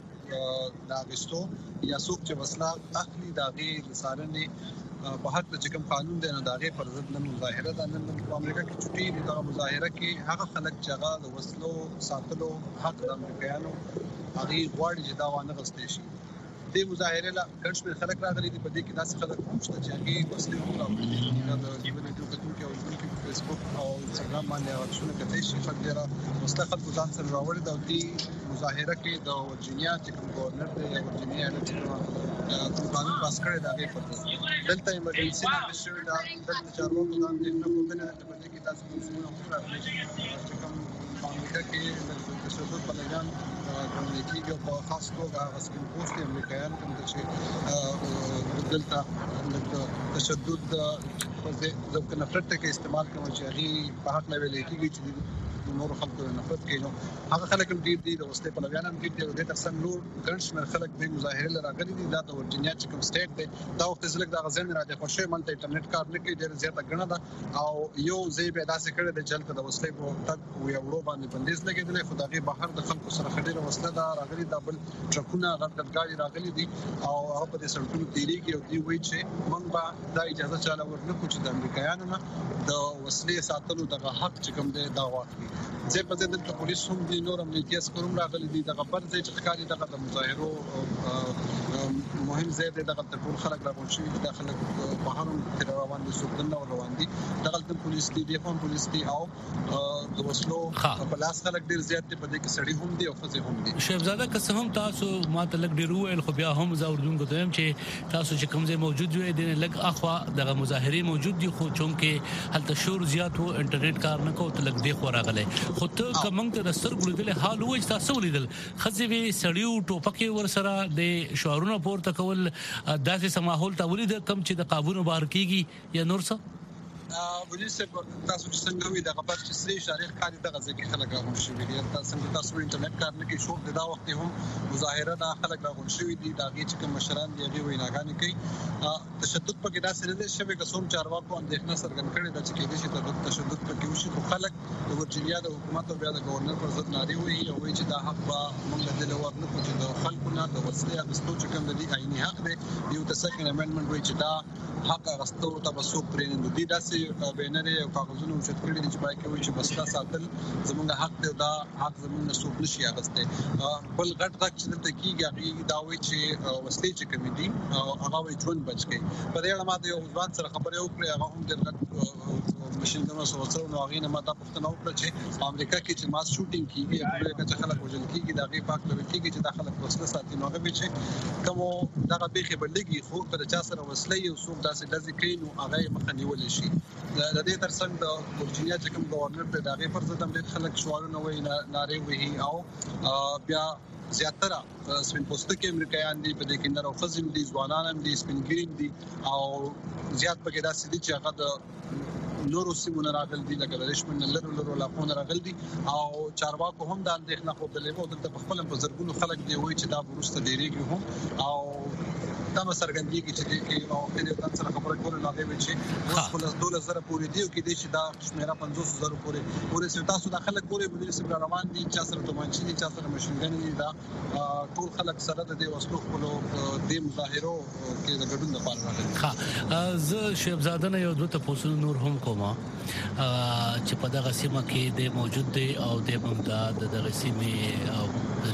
د اغستو یا څوک چې وسله اخلي دا غیر لسانه په حق د کوم قانون دی نو دا غي پر ضد نن مظاهره ده. نن په امریکا کې چټي د مظاهره کې هغه خلک چې هغه د وسلو ساتلو حق د امریکایانو هغه غواړي چې دا وانه غستې شي. د مظاهره لا ګڼ خلک راغلي دي په دې کې داسې خلک هم شته چې هغه وسلې هم راوړي د ډیویډیو کتونکو او ژوندونکو په فیسبوک او انستګرام باندې راځونه کوي چې خلک ډیره مستقل ګزان سره راوړي دا د مظاهره کې د ورجینیا چې کوم گورنر دی یا ورجینیا چې کوم قانون پاس کړی دا غي پر دلته ایمرجنسي نه شوی دا د چارواکو د اندېښنو په بنا په دې کې تاسو کوم راغلي چې کوم امریکا کې د تشدد په لګان د کېږي په خاص توګه غسل پوسټ امریکایان کوم چې دلته د تشدد د نفرت کې استعمال کوي چې هغه په حق نه ویل کېږي چې نور خلکو نفرت کوي. نو هغه خلک هم ډیر دي د وسته په لګان هم ډیر دي د ترڅنګ نور ګڼ خلک د مظاهره لراغلي دي د ورجینیا چې کوم سټیټ دی دا وخت زلک د غزن راځي خو شی مونته انټرنیټ کار نه کوي ډیر زیاته غنه ده او یو ځای به داسې کړی د جلته د وسته په تک وی وړو باندې بندیز لګیدل خو دغه بهر د خلکو سره خډيره وسله دا راغلي د بل ټرکونه غړغړګاړي راغلي دي او هغه په دې سړکونو تیریږي او دی وایي چې موږ به دا اجازه چاله ورنه کوو چې د امریکایانو نه د وسلې ساتلو دغه حق چې کوم دی دا واخلي. زه په دې د پولیس هم دي نور امنیتي عسکرو راغلي دي دغه پر ځای چې ښکاری دغه د مظاهرو مهم ځای دی دغه ټول خلک راغون شي د خلک په هر تر روان دي سودنه روان دي دغه د پولیس دي د قوم پولیس دي او د وسلو په لاس خلک ډیر زیات دي په دې کې سړي هم دي او خزه هم دي. شهزاده قسم هم تاسو ما ته لګ ډیر ویل خو بیا هم زوردون کوم چې تاسو چې کوم ځای موجود وي د لګ اخوا دغه مظاهره موجود دي خو چونکه هلته شور زیات وو انټرنیټ کار نه کوو تلګ دی خو راغله خو ته کوم ته رستر ګړدل حال وای تاسو ولیدل خزوی سړیو ټوپکې ور سره د شعارونو پورته کول داسې سماحول ته ولید کم چې د قابونو بهر کیږي یا نور څه ولې چې تاسو چې څنګه وي د غبر چې سری شارع کاری د غزه کې خلک راغون شوي دي تاسو تاسو انټرنیټ کار نه کې شو د دا وخت هم مظاهره د خلک راغون شوي دي دا چې کوم مشران دی هغه ویناګانې کوي تشدد په کې دا سره د شبي قسم چارواکو اندېښنه څرګند کړې ده چې کې دي چې تشدد په کې وشي خو خلک د ورجینیا د حکومت او بیا د گورنر پر ضد ناري وایي او وایي چې دا حق به موږ د لور نه کوو چې د خلکو نه د وسلې اخیستو چې کوم د عیني حق دی یو د سیکنډ امندمنت وایي چې دا حق اخیستو ته به څوک پرې نه دي داسې بینر او کاغذونه اوچت کړي دي چې باید کې وایي چې بستا ساتل زموږ حق دی دا حق زموږ څوک نشي اخیستی بل غټ غټ چې دلته کېږي هغې دا وایي چې وسلې چې کومې دي هغه وایي ژوند بچ کوي په دې اړه ما د یو ځوان سره خبرې وکړې هغه هم ډېر غټ مشین ګنو سره سره نو هغې نه ما دا پوښتنه وکړه چې په امریکا کې چې ماس شوټینګ کېږي په لویه کچه خلک وژل کېږي د هغې په هکله کېږي چې دا خلک وسله ساتي نو هغه وایي چې کومو دغه بیخي به لږي خو که د چا سره وسله وي او څوک داسې ډزې کوي نو هغه یې مخه نیولی شي د دې ترڅنګ د ورجینیا چې کوم گورنر دی د هغې پر ضد هم ډېر خلک سوالونه وایي نارې وهي او بیا زیاتره سپین پوستکي امریکایان دي په دې کې نر او ښځې هم دي ځوانان هم دي سپین ګیري هم دي او زیات پکې داسې دي چې هغه د نورو سیمو نه راغلي دي لکه د ریشمن نه لرو لرو علاقو نه راغلي دي او چارواکو هم دا اندېښنه ښودلې وه او دلته په خپله په زرګونو خلک دي وایي چې دا به وروسته ډېرېږي هم او دا به څرګندېږي چې دې کې او د ځان سره خبرې کولې نو هغې وایي چې اوس خو لس دولس زره پورې دي او کېدای شي دا شمېره پنځوسو زرو پورې پورې سي تاسو دا خلک ګورئ مدیر صاحب روان دي چا سره تومانچې دي چا سره مشینګنې دي دا ټول خلک سره د دې وسلو خپلو دې مظاهرو کې د ګډون لپاره راغلي ښه زه شیبزاده نه یو دوه تپوسونه نور هم کوم چې په دغه سیمه کې د موجود دی او د ممتاز دغه سیمه او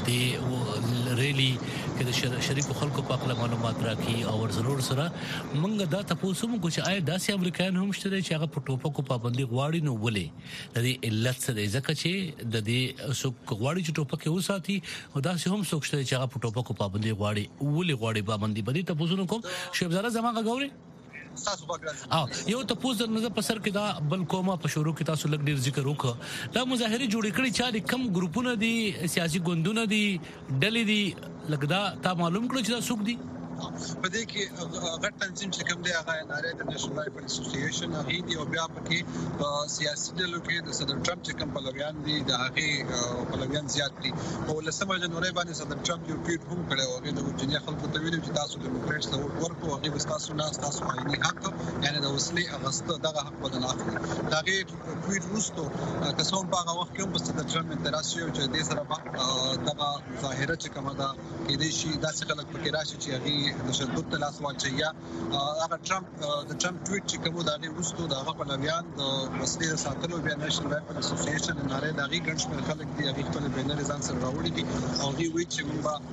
د ریلی کې د شریکو خلکو په اړه معلومات راکړي او ورزرور سره موږ دا تاسو موږ چې آیا داسې امریکایان هم شته چې هغه په ټوپکو پابندي غواړي نو ولې د دې علت څه دی ځکه چې د دې څوک غواړي چې ټوپک وساتي او داسې هم څوک شته چې هغه په ټوپکو پابندي غواړي ولې غواړي پابندي باندې تاسو کوم شیبزاده زماغه غوړي تاسو وګورئ او یو تاسو د نظر په سر کې دا بل کومه په شروع کې تاسو لګ ډیر ذکر وکړه دا مظاهره جوړ کړي چې کم ګروپونه دي سیاسي ګوندونه دي ډلې دي لګدا تا معلوم کړو چې دا څوک دي په دې کې غټ تنظیم چې کوم دی هغه ناره د نېشنل رایفل اسوسییشن هغه دی او بیا پکې په سیاسي ډلو کې د صدر ټرمپ چې کوم پلویان دي د هغه پلویان زیات دي او لسمه جنوري باندې صدر ټرمپ یو ټویټ هم کړی او هغه د ورجینیا خلکو ته ویلي چې تاسو ډیموکرټس ته ووټ ورکړئ هغه به تاسو نه تاسو عیني حق یعنی د وسلې اغسطه دغه حق بدل اخلي دا هغه ټویټ وروسته کسان په هغه وخت کې هم په صدر ټرمپ اعتراض شوی چې دې سره دغه ظاهره چې کومه ده کې دې شي داسې خلک پکې راشي چې هغه د شدت تلاس واچي یا هغه ټرمپ د ټرمپ ټویټ چې کوم دا غي وستو د هغه پلویان د وسلې ساتلو بیا نېشنل رایفل اسوسییشن ناره د هغه ګڼ خلک دي هغه خپل بینر ځان سره راوړي دي او هغه وی چې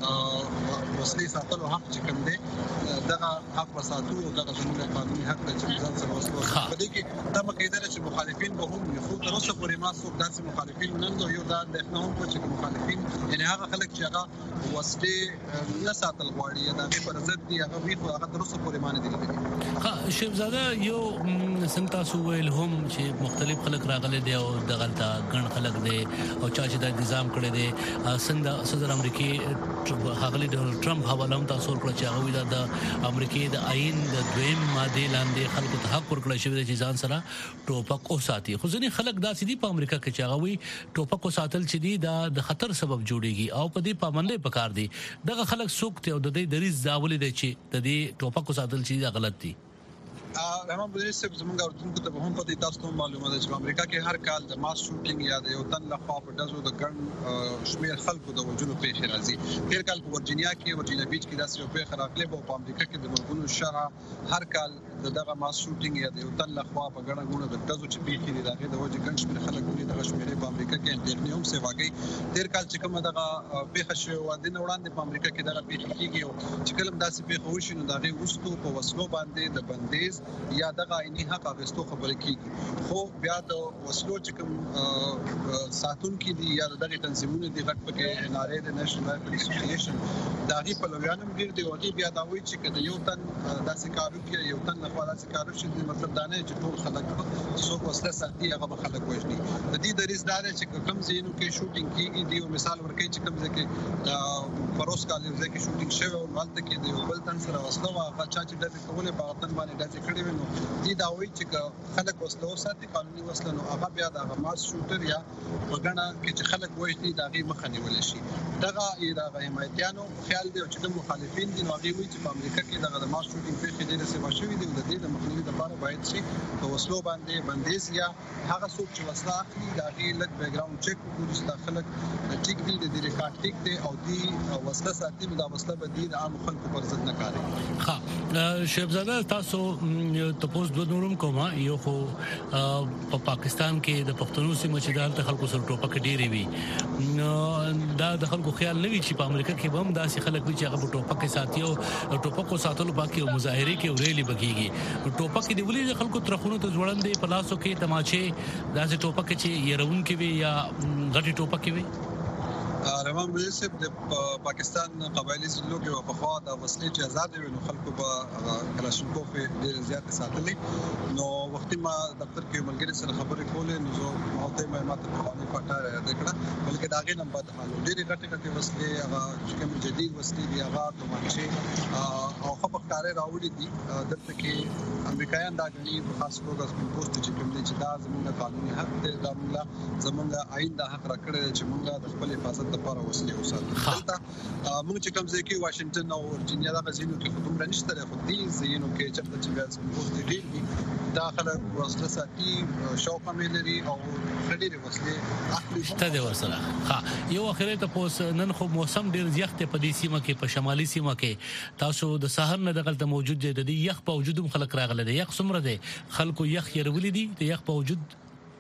موږ وسلې ساتلو حق چې کوم دی دغه حق وساتو او دغه زموږ قانوني حق چې ځان سره وسلو په دې کې دا مقیدره چې مخالفین به هم یو تر اوسه پورې ما څوک داسې مخالفین نه نو یو دا د نه هم چې مخالفین یعنی هغه خلک چې هغه وسلې نه ساتل غواړي دا به پر ضد دي هغه وی خو هغه تر اوسه پورې مان دي ها شیبزاده یو څنګه تاسو ویل هم چې مختلف خلک راغلي دي او دغلطه ګڼ خلک دي او چا چې د نظام کړی دي څنګه صدر امریکای هغلی ډونالد ټرمپ حواله هم تاسو ورکړه چې هغه د امریکای د آئین د دویم ماده لاندې خلکو ته حق ورکړی شوی چې ځان سره ټوپک او ساتي خو ځینې خلک داسې دي په امریکا کې چې هغه وي ټوپک او ساتل چې دي د خطر سبب جوړيږي او په دې پابندۍ پکار دي دغه خلک څوک ته او د دې دریز داولې دي چې د دې ټوپک او ساتل چې غلط دي رحمان بدری صاحب زموږ اردوونکو ته هم پته تاسو ته معلومه ده چې امریکا کې هر کال د ماس شوټینګ یا د یو تن لخوا په دزو د ګڼ شمیر خلکو د وجونو پیښې راځي تیر کال په ورجینیا کې ورجینیا بیچ کې داسې یو پیښه راغله په امریکا کې د مرګونو شرع هر کال دغه ماس شوټینګ یا د یو تن لخوا په ګڼ غونډه د دزو چې پیښې دي دغه د وجه ګڼ شمیر خلکو د شمیرې په امریکا کې انټرنیټ هم سیوا کوي تیر کال چې کومه دغه پیښه شوه و د وړاندې په امریکا کې دغه پیښه کیږي چې کلم داسې پیښه وشي نو دغه وستو په وسلو باندې د بندیز یا دغه عیني حق اغستو خبرې کیږي خو بیا د وسلو چې کوم ساتونکو دي یا دغه تنظیمونه دي غټ پکې ناره د نېشنل رایفل اسوسییشن دغه په لویانم ګر دی او دې بیا دا وایي چې کله یو تن داسې کارو کوي یو تن خپل داسې کارو شي مطلب دا نه چې ټول خلک څوک وسله ساتي هغه به خلک وژني د دې د ریزدار چې کوم ځینو کې شوټینګ کیږي دی مثال ورکړي چې کوم ځکه پروس کالج کې شوټینګ شوی او مالته کې دی بل تن سره وسله واغه چا چې د کولې په وطن باندې د کړی وي نو دې دا وایي چې خلک وسله وساتي قانوني وسله نو هغه بیا د ماس شوټر یا وګڼه کې چې خلک وایي دا غي مخه نیول شي دغه د حمایتیانو خیال دی چې د مخالفین دي نو هغه وایي چې په امریکا کې دغه ماس شوټینګ په خې ډېر څه شوی دی د دې د مخنیوي لپاره باید چې په وسلو باندې بندیز یا هغه څوک چې وسله اخلي دا غي لګ بیک ګراوند چیک وکړي چې خلک ټیک دي د دې ریکارډ ټیک دی او دی وسله ساتي دا وسله به دي د عام خلکو پر ضد نه کاري. ها شهبزاده تاسو تاسو د نورم کومه یو خو په پاکستان کې د پښتنو سیمه چې د خلکو سره ټوپک ډېری وي نو دا د خلکو خیال نه وي چې په امریکا کې هم داسې خلک وي چې هغه ټوپک ساتي او ټوپک ساتلو باقي او مظاهره کې ورېلي بګيږي ټوپک دی ولې خلکو ترخونو ته ځوړندې په لاسو کې تماچې داسې ټوپک چې يرون کې وي یا غټي ټوپک وي. رحمان مجلسب د پاکستان قبایلی ضلعو کې په خوا د وسلې چې آزاد وي نو خلکو په کلاشینکوف ډېر زیات ساتلې نو وختي ما دفتر کې ملګری سره خبرې کولې نو زه ماته مې ماته په باندې پټه یاد کړه بلکې دا غي نه بعد حال ډېر غټه غټه وسلې هغه چې کوم جدید وسلې دی هغه تماچې او خپل کاري راوړي دي دلته کې امریکایان دا غني په خاص توګه سپین پوسټ چې کوم دي چې دا زموږ قانوني حق دی دا موږ زموږ آئین دا حق راکړی چې موږ د خپل حفاظت لپاره وسلې وساتو. دلته موږ چې کوم ځای کې واشنگټن او ورجینیا دا غزینو کې خدوم رانشته لري خو دې زینو کې چې چې بیا سپین پوسټ دی داخله وسله ساتي شوق مې لري او خډيري وسلې اخلي ته د ورسره. ها یو اخره ته پوس نن خو موسم ډیر یخ ته په دې سیمه کې په شمالي سیمه کې تاسو د سحر نه دغلت موجود دی د یخ په وجودم خلک راغله دی یخ سمره دی خلکو یخ يرولې دي د یخ په وجود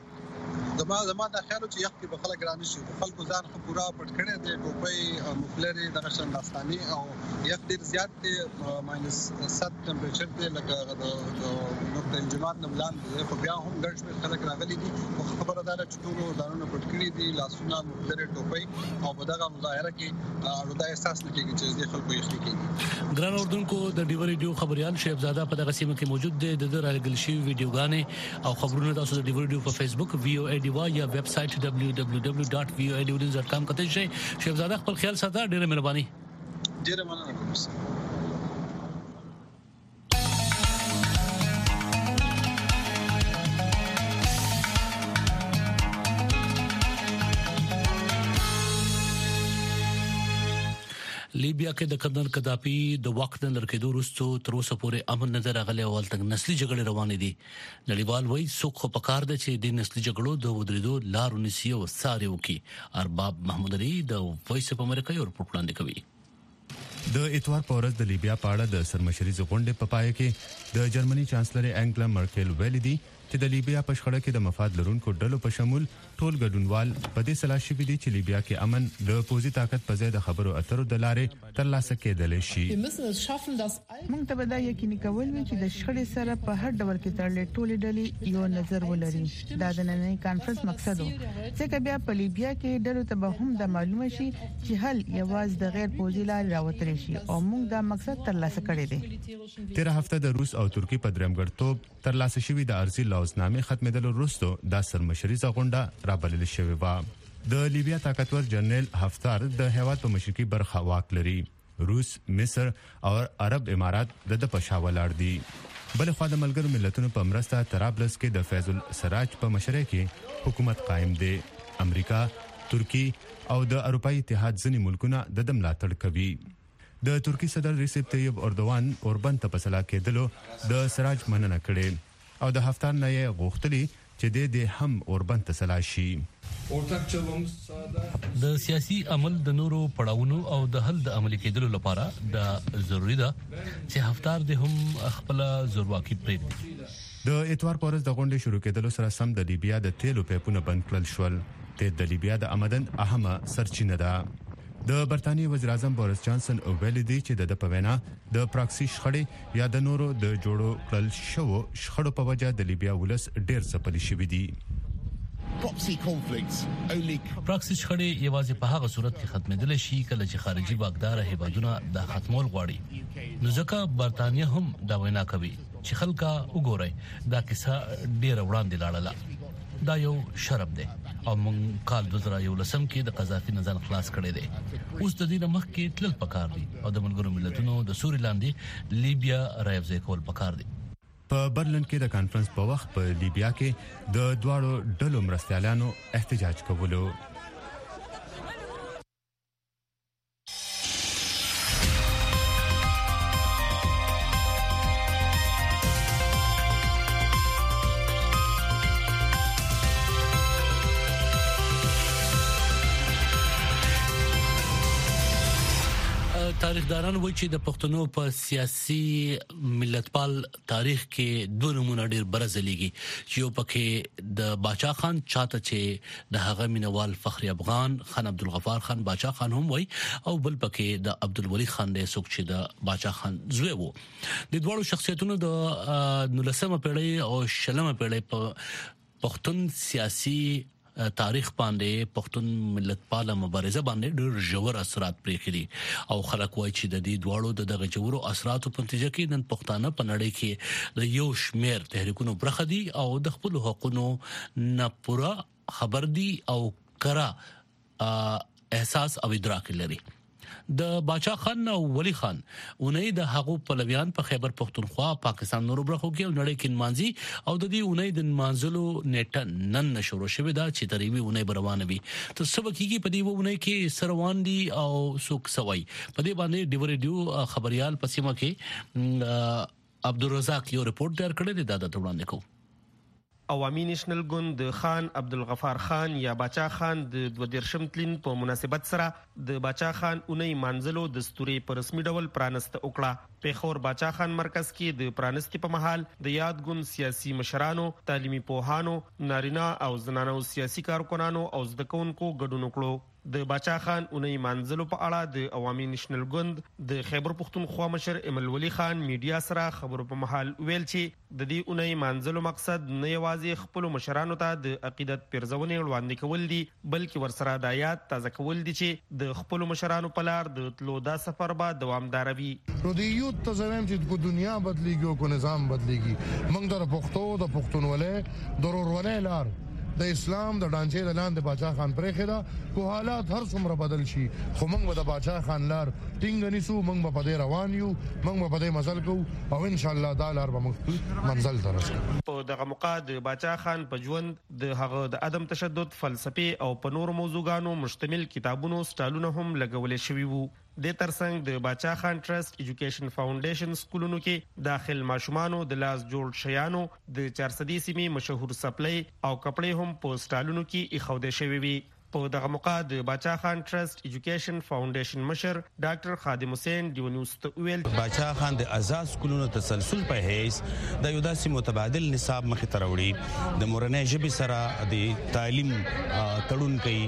زما زما د خیالو چې یخ کې به خلک رانه شي خلکو ځان خو پورا پټ کړي دي ټوپۍ مفلري دغه شان داستاني او یخ ډیر زیات دی ماینس سات ټمپریچر دی لکه د نقطه انجماد نه ولاندې خو بیا هم ګرځ په خلک راغلي دي خبره ده چې ټول دانونه پټ کړي دي لاسونه مفلري ټوپۍ او په دغه مظاهره کې اړودا احساس نه کیږي چې د خلکو یخ کیږي. ګران اردوونکو د ډیو ریډیو خبريال شهبزاده په دغه سیمه کې موجود دی د راګل شي ویډیوګانې او خبرونه تاسو د ډیو ریډیو په فیسبوک وی او ای ډی یا ویب سټ دبليو دبليو دبليو ډاټ وی او ای ډی ډاټ کام کته شي. شهبزاده خپل خیال ساته ډیره مهرباني. ډیره مننه کوم. لیبیا کې د کندن قذافي د وخت نه لرکېدو وروسته تر اوسه پورې امن نه راغلی او تل نسلي جګړې روانې دي. نړیوال وایي څوک په کار دي چې د نسلي جګړو د ودرېدو لارو نسي او ساري وکي. ارباب محمود علي د وایس اف امریکا یو رپورټ وړاندې کوي. د اتوار په ورځ د لیبیا په اړه د سرمشري غونډې په پای کې د جرمني چانسلر انګلا مرکل ویلي دي چې د لیبیا په شخړه کې د مفاد لرونکو ډلو په شمول ټول ګډونوال په دې سلا شي دي چې لیبیا کې امن د پوزي طاقت په ځای د خبرو اترو د لارې ترلاسه کېدل شي. موږ ته به دا یقیني کول وي چې د شخړې سره په هر ډول کې تړلې ټولې ډلې یو نظر ولري. دا د نننۍ کانفرنس مقصد و چې بیا په لیبیا کې ډلو ته به هم د معلومه شي چې حل یوازې د غیر پوزي لارې راوتلی شي او موږ دا مقصد ترلاسه کړی دی. تیر هفته د روس او ترکی په درېمګړتوب ترلاسه شوی د ارزي لوزنامې ختمېدل وروسته د سرمشري غونډه رابلل شوې و. د لیبیا طاقتور جنرال حفتار د هیواد په مشرقي برخه واک لري. روس، مصر او عرب امارات د د پښاولاړ دي. بل خو د ملګرو ملتونو په مرسته طرابلس کې د فیض السراج په مشرۍ کې حکومت قائم دی. امریکا، ترکی او د اروپאי اتحاد ځینې ملکونه د دم ملاتړ کوي. د ترکی صدر ریسیپ طیب اردوان اوربن ته په سلا کېدلو د سراج مننه کړې او د حفتار نه یې غوښتلي چې د هم اوربن ته سلا شي. د سیاسي عمل د نورو پړاوونو او د حل د عملي کېدلو لپاره د ضروری ده چې حفتار د هم خپل زورواکي پرېږدي. د اتوار په ورځ د غونډې شروع کېدلو سره سم د لیبیا د تیلو پیپونه بند کړل شول. د لیبیا د آمدن اهمه سرچینه ده. د برتانیې وزیر اعظم بوریس جانسن او ویلي دی چې د پوینا د پراکسي شخړې یا د نورو د جوړو کړل شو شخړو په وجه د لیبیا ولس ډېر څپلي شوی دی. پراکسي شخړې یوازې په هغه صورت کې ختمېدل شي کله چې خارجي واکدار هیوادونه د ختمول غواړي. نو ځکه برتانیې هم دا وینا کوي چې خلکا وګورئ دا کیسه ډېر وړاندې لاړله. دا یو شرم دی او مونږ کال دوه زره یولسم کې د قذافي نظام خلاص کړی دی. اوس د دې مخ کې تل پکار دي او د ملګرو ملتونو د سوري لاندې لیبیا رايوځای کول پکار دي. په برلین کې د کانفرنس په وخت په لیبیا کې د دواړو ډلو مرستیالانو احتجاج کولو. تاریخدانان وایي چې د پښتنو په سیاسي ملتپال تاریخ کې دوه نمونه ډېر برزلېږي چې یو پکې د باچا خان چاته چې د هغه مینوال فخر افغان خان عبدالغفار خان باچا خان هم وایي او بل پکې د عبدالولي خان د څوک چې د باچا خان زوی وو. د دوړو شخصیتونو د نولسمه پیړۍ او شلمه پیړۍ په پښتون سیاسي تاریخ باندې پښتون ملتپاله مبارزه باندې ډېر ژور اثرات پرېښي دي او خلک وایي چې د دې دواړو د دغه ژورو اثراتو په نتیجه کې نن پښتانه په نړۍ کې د یو شمېر تحریکونو برخه دي او د خپل حقوقو نه پوره خبر دي او کرا احساس او ادراک لري. د باچا خان او ولی خان اونۍ د هغو پلویان په خیبر پختونخوا پاکستان نورو برخو کې نړۍ کې مانځي او د دې اونۍ د مانځلو نیټه نن نشو شوې ده چې تقریبا اونۍ روانه وي. ته سبا کېږي په دې اونۍ کې سروان دي او سوک سوي په دې باندې ډیو ریډیو خبريال پسیمه کې عبدالرزاق یو رپورت تیار کړی دی دا د وړاندې کوم. عوامي نېشنل ګوند د خان عبدالغفار خان یا باچا خان د دوه دیرشم تلین په مناسبت سره د باچا خان اونۍ مانځلو د ستوري په رسمي ډول پرانسته وکړه. پیښور باچا خان مرکز کې د پرانستي په مهال د یاد ګوند سیاسي مشرانو، تعلیمي پوهانو، نارینه او زنانو سیاسي کارکونانو او زده کوونکو ګډون وکړو. د باچا خان اونۍ مانځلو په اړه د عوامي نېشنل ګوند د خیبر پختونخوا مشر امل ولی خان میډیا سره خبرو په مهال ویل چې د دې اونۍ مانځلو مقصد نه یوازې خپل مشرانو ته د عقیدت پیرزونې وړاندې کول دي بلکې ورسره د آیات تازه کول دي چې د خپل مشرانو په لار د تلو دا سفر به دوامدار وي. نو د یوت ته زموږ چې کو دنیا بدلېږي او کو نظام بدلېږي موږ د پښتو د پښتونولۍ د ورورولۍ لار د اسلام د ډانچې د لاندې باچا خان پرې خېدا کو حالات هر څومره بدل شي خو موږ د باچا خان لار ټینګ نیسو موږ په دې روان یو موږ په دې مزل کوو او ان شاء الله دا لار به موږ منزل ته رسېږو. په دغه موقع د باچا خان په ژوند د هغه د عدم تشدد فلسفي او په نور موضوعګانو مشتمل کتابونو سټالونه هم لګولې شوي وو. د ترڅنګ د باچا خان ټرست ایجوکیشن فاونډیشن سکولونو کې داخل ماشومانو د لاس جوړ شیانو د چارصدي سیمې مشهور سپلای او کپړې هم په سټالونو کې اخوده شوي وي. په دغه موقع د باچا خان ټرست ایجوکیشن فاونډیشن مشر ډاکټر خادم حسین دیونیوس ته ویل باچا خان د آزاد سکولونو تسلسل په هیڅ د یو داسې متبادل نصاب مخې ته راوړي د مورنۍ ژبې سره د تعلیم تړون کوي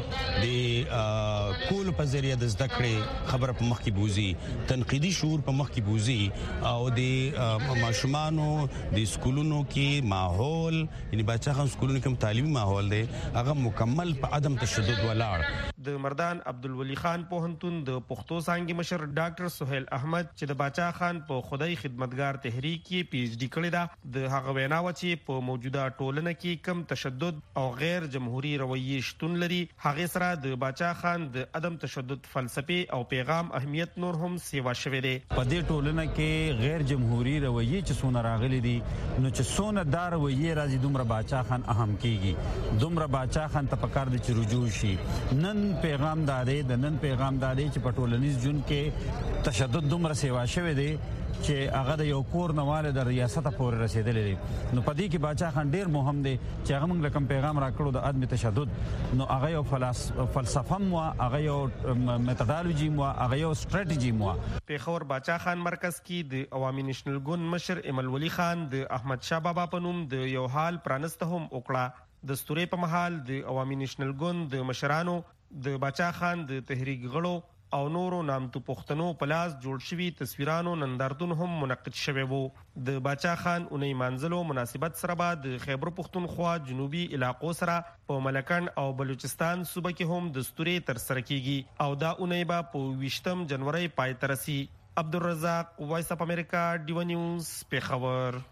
د کول په ذریعہ د زده کړې خبره په مخ کې بوزي تنقیدي شعور په مخ کې بوزي او د ماشومانو د سکولونو کې ماحول یعنی باچا خان سکولونو کې تعلیمي ماحول دی هغه مکمل په عدم تشدد د مردان عبدالولي خان پوهنتون د پښتو څانګې مشر ډاکټر سہیل احمد چې د باچا خان په خدای خدمتګار تحریک کې پی ایچ ډي کړې ده د هغه وینا و چې په موجوده ټولنه کې کم تشدد او غیر جمهوریت رویه شتون لري هغه سره د باچا خان د عدم تشدد فلسفي او پیغام اهمیت نور هم سیوا شوی دی. په دې ټولنه کې غیر جمهوریت رویه چې څونه راغلي دي نو چې څونه دا رویه راځي دومره باچا خان اهم کیږي دومره باچا خان ته پکار دي چې رجوع شي. نن پیغام داري د نن پیغام داري چې په ټولنیز جون کې تشدد دومره سیوا شوی دی چې هغه د یو کور نواله د ریاست پورې رسیدلې دي نو پدې کې باچا خان ډیر مهم دی چې هغه موږ لکم پیغام راکړو د عدم تشدد نو هغه یو فلسفه مو هغه یو میتودولوژي مو هغه یو ستراتیژي مو. پیښور باچا خان مرکز کې د عوامي نېشنل ګوند مشر امل ولی خان د احمد شاه بابا په نوم د یو حال پرانسته هم وکړه. د ستوري په محل د عوامي نېشنل ګوند د مشرانو د باچا خان د تحریک غړو او نورو نامتو پښتنو په لاس جوړ شوي تصویرانو نندارتون هم منعقد شوی وو. د باچا خان اونۍ مانځلو مناسبت سره به د خیبر پختونخوا جنوبي علاقو سره په ملکن او بلوچستان صوبه کې هم د ستوري تر سره کیږي او دا اونۍ به په ویشتم جنوري پای ته رسي. عبدالرزاق وایس اف امریکا ډیو نیوز پیښور.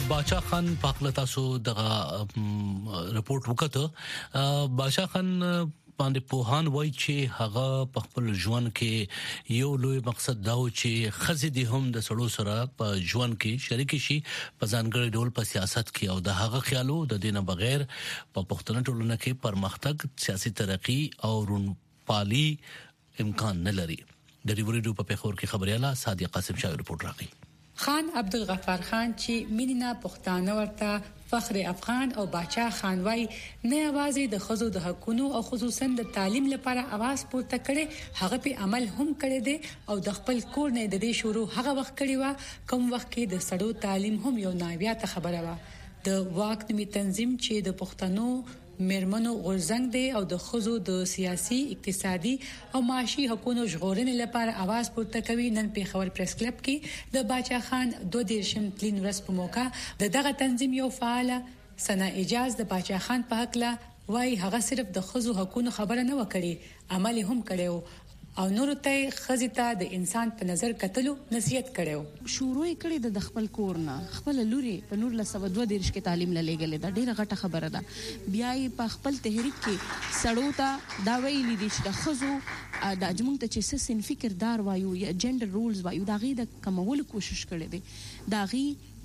باچا خان په تاسو دغه رپورت وکړه. باچا خان باندې پوهان وایي چې هغه په خپل ژوند کې یو لوی مقصد دا و چې خزې دي هم د سړو سره په ژوند کې شریک شي په ځانګړي ډول په سیاست کې او د هغه خیالو د دینه بغیر په پښتون ټولنه کې پرمختګ سیاسي ترقی او رونپالي امکان نه لري. د ریوريډو په پیښور کې خبرياله سادیه قاسم شاه رپورت راغی. خان عبدالغفار خان چې مینینا پښتانه ورته فخر افغان او باچا خان وای نه आवाज د خزو د حقونو او خصوصا د تعلیم لپاره आवाज پورته کړي هغه په عمل هم کړی دی او د خپل کور نه د دې شروع هغه وخت کړی و کوم وخت کې د سړو تعلیم هم یو ناویاته خبره و. د واک نومي تنظیم چې د پښتنو مرمنو غورځنګ دی او د خزو د سیاسي اقتصادي او معاشي حقوقو ژغورنې لپاره आवाज پورته کوي. نن په خبر پریس کلب کې د باچا خان دوه دیرشم تلین ورځ په موقع د دغه تنظیم یو فعال سنا اجازه د باچا خان په حق لا وای هغه صرف د خزو حقوقو خبره نه وکړي عمل هم کړو او نور ته خزیتا د انسان په نظر کتلو نصیحت کړو. شروع کړي د خپل کورنا خپل لوري په نور لسو دوه دیرش کې تعلیم لګلې دا ډیره غټه خبره ده. بیا یې په خپل تحریک کې سړو ته دا ویلي دي چې د خزو د اجمن ته چې سن فکر دار وایو یا جندر رولز وایو دا غي د کمول کوشش کړي دي. دا غي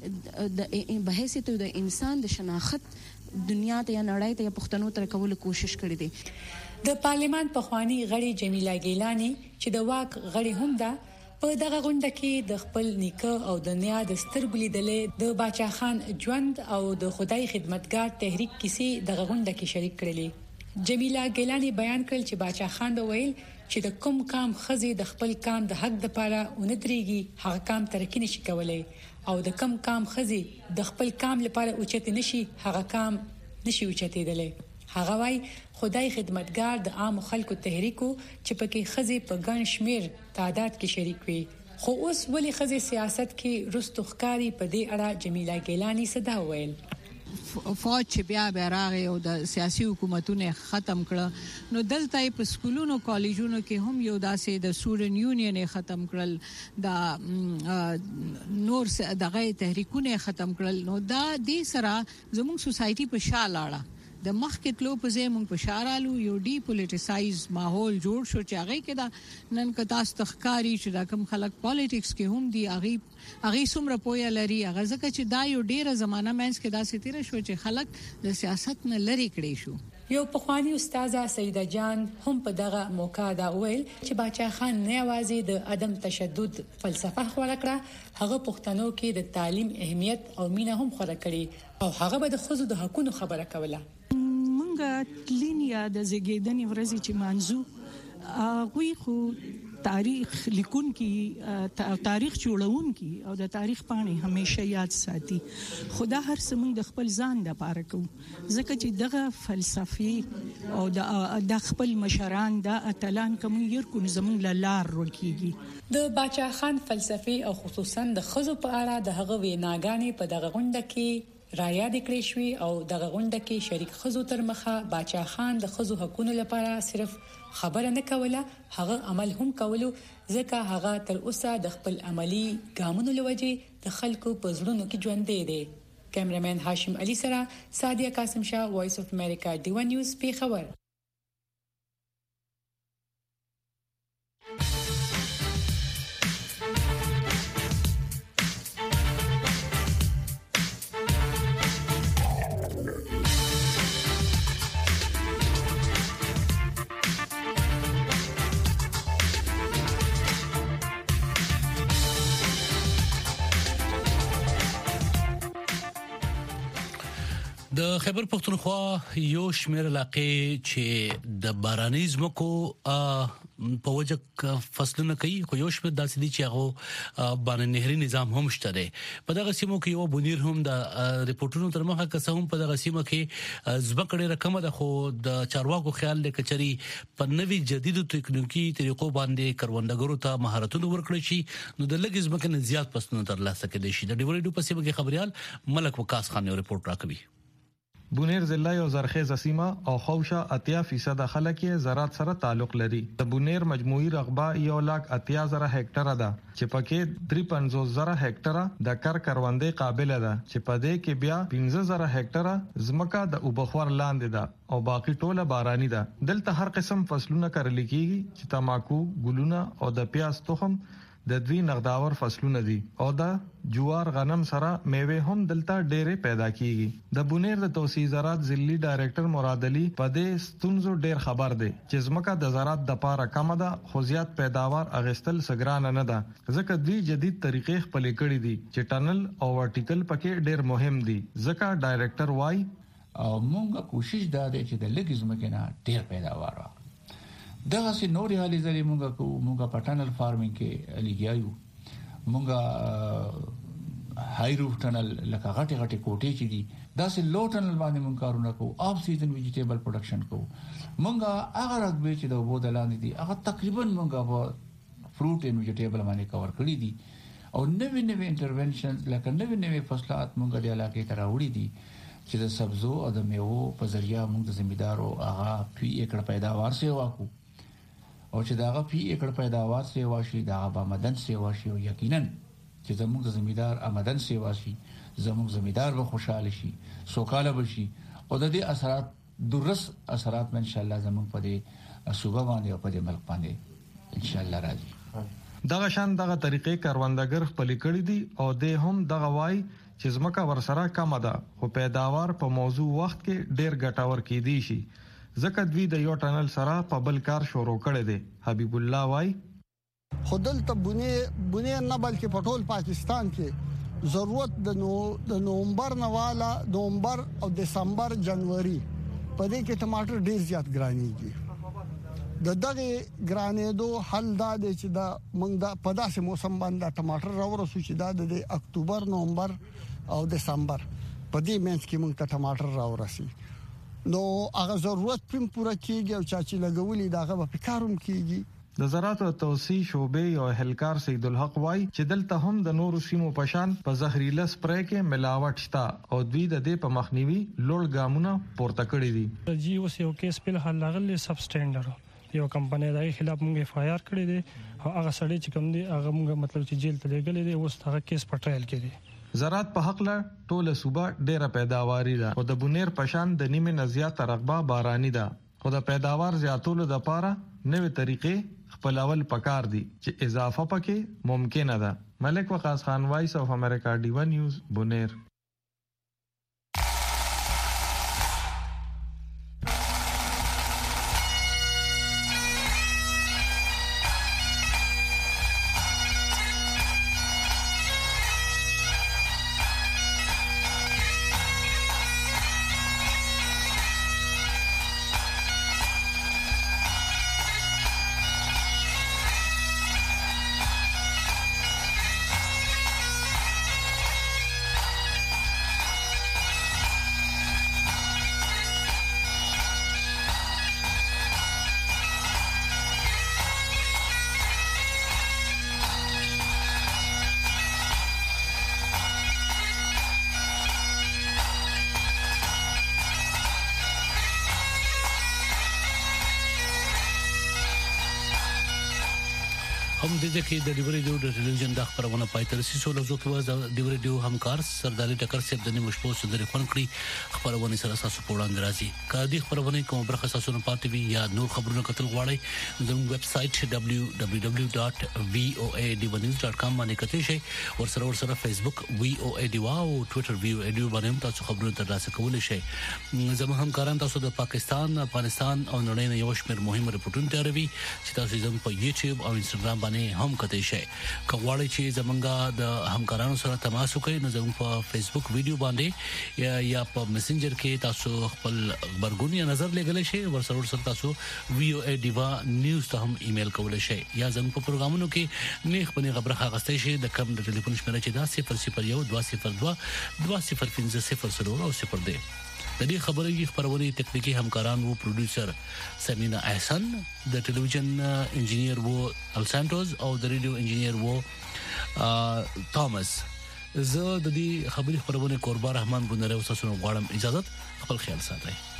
د بحثیت د انسان د شناخت دنیا ته یا نړۍ ته پښتنو تر کول کوشش کړي دي. د پارلیمان په خواني غړي جمیله ګیلانی چې د واک غړي هم ده په دغه غونډه کې د خپل نیکه او د نیا د سترګو لیدلې د باچا خان ژوند او د خدای خدمتګار تحریک کیسې دغه غونډه کې شریک کړلې. جمیله ګیلانی بیان کړل چې باچا خان به ویل چې د کوم کام خزي د خپل کام د حق لپاره اونتريږي هغه کام ترقی نشي کولای او د کم کام خزي د خپل کام لپاره اوچت نشي هغه کام نشي اوچتېدلې. هغه وای خدای خدمتګار د عام خلکو تحریکو چې پکې خزي په ګڼ شمیر تعداد کې شریک وي خو اوس ولې خزي سیاست کې رستو ښکاری په دې اړه جمیله ګیلانی صدا ویل. فوج چې بیا بیا راغی او د سیاسي حکومتونه ختم کړه نو دلته په سکولونو کالجونو کې هم یو داسې د سټوډنټ یونین ختم کړل د نور دغه تحریکونه ختم کړل نو دا د سره زموږ سوسايټي په شاله اړه د مخکې تلو په ځای مونږ په شارالو یو ډی پولیټیسایز ماحول جوړ شو چې هغه کې دا نن کتا استخکاری چې دا کم خلک پالیټکس کې هم دی هغه هغه سمره پویا لري هغه ځکه چې دا یو ډیره زمانہ مینس کې دا ستیر شو چې خلک د سیاست نه لری کړي شو. یو پخوانی استاذه سیده جان هم په دغه موقع دا ویل چې باچا خان نه یوازې د عدم تشدد فلسفه خپل کړه هغه پښتنو کې د تعلیم اهمیت او مینه هم خپل کړي او هغه به د خزو د حقوقو خبره کوله. مونږه تلینیا د زګیدنې ورځې چې مانزو هغه خو تاریخ لیکون کی تاریخ جوړون کی او د تاریخ پاڼې همیشه یاد ساتي. خدا هر څه د خپل ځان د پاره کو ځکه چې دغه فلسفي او د خپل مشران د اتلان کوم ير کو زمون لار ورکیږي. د باچا خان فلسفي او خصوصا د خزو په اړه د هغه ویناګانې په دغه غونډه کې رایا د کړې شوې او دغه غونډه کې شریک خزو تر مخه باچا خان د خزو حقوقو لپاره صرف خبره نه کوله هغه عمل هم کولو ځکه هغه تر اوسه د خپل عملی ګامونو لوجې د خلکو په زړونو کې ژوندې دی. کیمرمن هاشم علي سره سادیه قاسم شاه وایس اف امریکا ډی ون نیوز په خبر. د خیبر پختونخوا یو شمېر علاقې چې د باراني زمکو په وجه فصلونه کوي خو یو شمېر داسې دي چې هغه باندې نهري نظام هم شته دی. په دغه سیمو کې یو بنیر هم د ریپورتونو تر مخه که هم په دغه سیمو کې زمکه ډېره کمه ده خو د چارواکو خیال دی کچري په نوي جديدو تکنیکی طریقو باندې کروندګرو ته مهارتونه ورکړي شي نو د لګي زمکه نه زیات فصلونه ترلاسه کړي شي. د ډیوريډو په سیمه کې خبريال ملک وکاس خان یو ریپورت راکوي. بونیر ضلع یو زرخیزه سیمه او خوشه اتیا فیصد خلک یې زراعت سره تعلق لري. د بونیر مجموعي رقبه یو لاک اتیا زره هکټره ده چې پکې درې پنځوس زره هکټره د کر کروندې قابل ده چې په دې کې بیا پنځه زره هکټره ځمکه د اوبخور لاندې ده او باقي ټوله باراني ده. دلته هر قسم فصلونه کرل کیږي چې تماکو، ګلونه او د پیاز تخم د دوی نغداور فصلونه دي او د جوار غنم سره میوه هم دلته ډېرې پیدا کیږي. د بونیر د توسعه زراعت ضلعي ډایریکټر مراد علي په دې ستونزو ډېر خبر دی چې ځمکه د زراعت د پاره کم ده خو زیات پیداوار اغستل سګران نه ده ځکه دوی جدید طریقې خپل کړي دي چې ټنل او ورټیکل پکې ډېر مهم دي. ځکه ډایریکټر وای او مونږه کوشش دا دی چې د لګي ځمکې نه ډېر پیداوار واخلو. دغه سي نوري حالي زري مونږه کو مونږه پټانل فارمینګ کې لګیایو مونږه های روف ټنل لکه غټي غټي کوټې چې دي دا سي لو ټنل باندې مونږ کارونه کوو. اف سیزن ویجیټیبل پروډکشن کوو. مونږه هغه رقبه چې د وبو د لاندې دي هغه تقریبا مونږه په فروټ ان ویجیټیبل باندې کور کړی دي او نوې نوې انټرونشنز لکه نوې نوې فصلات مونږه د علاقې ته راوړي دي چې د سبزو او د میوو په ذریعہ مونږ د زمیندارو هغه پی ایکړ پیداوار سي واکو او چې داغه پی ایکړ پیداوار سي واشي داغه آمدن سي واشي او یقینا چې زموږ د زمیندار آمدن سي واشي زموږ زمیندار به خوشاله شي سوکاله بشي او د دې اثرات درس اثرات ان شاء الله زموږ په دې صوبه باندې او په دې ملک باندې ان شاء الله راځي. دغه شان دغه طریقې کاروندګر خپل کړي دي او د هم دغه وای چې زمکه ورسره کم ده خو پیداوار په موضوع وخت کې ډیر ګټور کیدی شي ځکه دوی د یو ټنل سره په بل کار شروع کړي دي. حبیب الله وای خودل ته بونه بونه نه بلکې په ټول پاکستان کې ضرورت د نو د نومبر نه والا نومبر او دسمبر جنوري په دې کې ټماټر ډیر زیات ګرانيږي. د دغه ګرانېدو حل دا دی چې دا موږ د په داسې موسم باندې ټماټر راورسو چې دا د اکتوبر نومبر او دسمبر په دې منځ کې موږ ته ټماټر راورسي نو هغه ضرورت پم پوره کیږي او چا چې لګولي داغه په کاروم کیږي. د زراعت او توسعه شعبې او اهلکار سید الحق وای چې دلته هم د نورو سیمو پشان په زهريله سپری کې ملاوت شته او دوی د دې په مخنیوي لوړ ګامونه پورته کړی دي. جی اوس یو کیس په حل لغل سب سټانډرډ یو کمپنۍ دای خلاف موږ اف آی آر کړی دی او هغه سړی چې کوم دی هغه موږ مطلب چې جیل ته لګل دي اوس هغه کیس په ټرایل کې دی. زراعت په حق له ټوله صوبه ډیره پیداواري ده او د بونیر پشان د نیمه نزيات رقبه باراني ده خو د پیداوار زیاتولو لپاره نوې طریقې خپل اول پکار دي چې اضافه پکې ممکن ده. ملک وقاص خان وایس اف امریکا ډی ون نیوز بونیر. هم د دې کې د ډیوري ډیو د ټلویزیون د خبرونه پاتې رسې سو لږه کې واز د ډیوري ډیو همکار سرداري ټکر سیب د نیمه شپو سره خون کړی خبرونه سره تاسو په وړاندې راځي کادي خبرونه کوم برخه تاسو نه پاتې وي یا نور خبرونه کتل غواړئ زموږ ویب سټ دبليو دبليو دبليو ډاټ وی او اي ډي ون نیوز ډاټ کام باندې کتئ شئ ورسره ورسره فیسبوک وی او اي ډي او ټوئیټر وی او اي ډي باندې تاسو خبرونه ترلاسه کولای شئ زموږ همکاران تاسو د پاکستان افغانستان او نړۍ نه یو شمېر مهم رپورټونه تیاروي چې تاسو زموږ په یوټیوب او انستګرام باندې هم کتئ شئ کغواړئ چې زمونږ د همکارانو سره تماس وکړئ نو زموږ په فیسبوک ویډیو باندې یا یا په میسنجر کې تاسو خپل خبرګون یا نظر لګولای شئ ورسره ورسره تاسو وی او اي ډیوا نیوز ته هم ایمیل کولای شئ یا زموږ په پروګرامونو کې نیخ بنې خبره غاستئ شئ د کم د ټلیفون شمیره چې دا صفر صفر یو دوه صفر دوه دوه صفر پنځه صفر صفر او صفر دی د دې خبرې خبرونه تکنیکی همکاران وو پروډوسر سمینا احسن د ټلویزیون انجینیر وو السانټوس او د ریډیو انجینیر وو توماس زه د دې خبري خبرونه قربان رحمان بنره اوساسو غواړم اجازه خپل خیال ساتئ.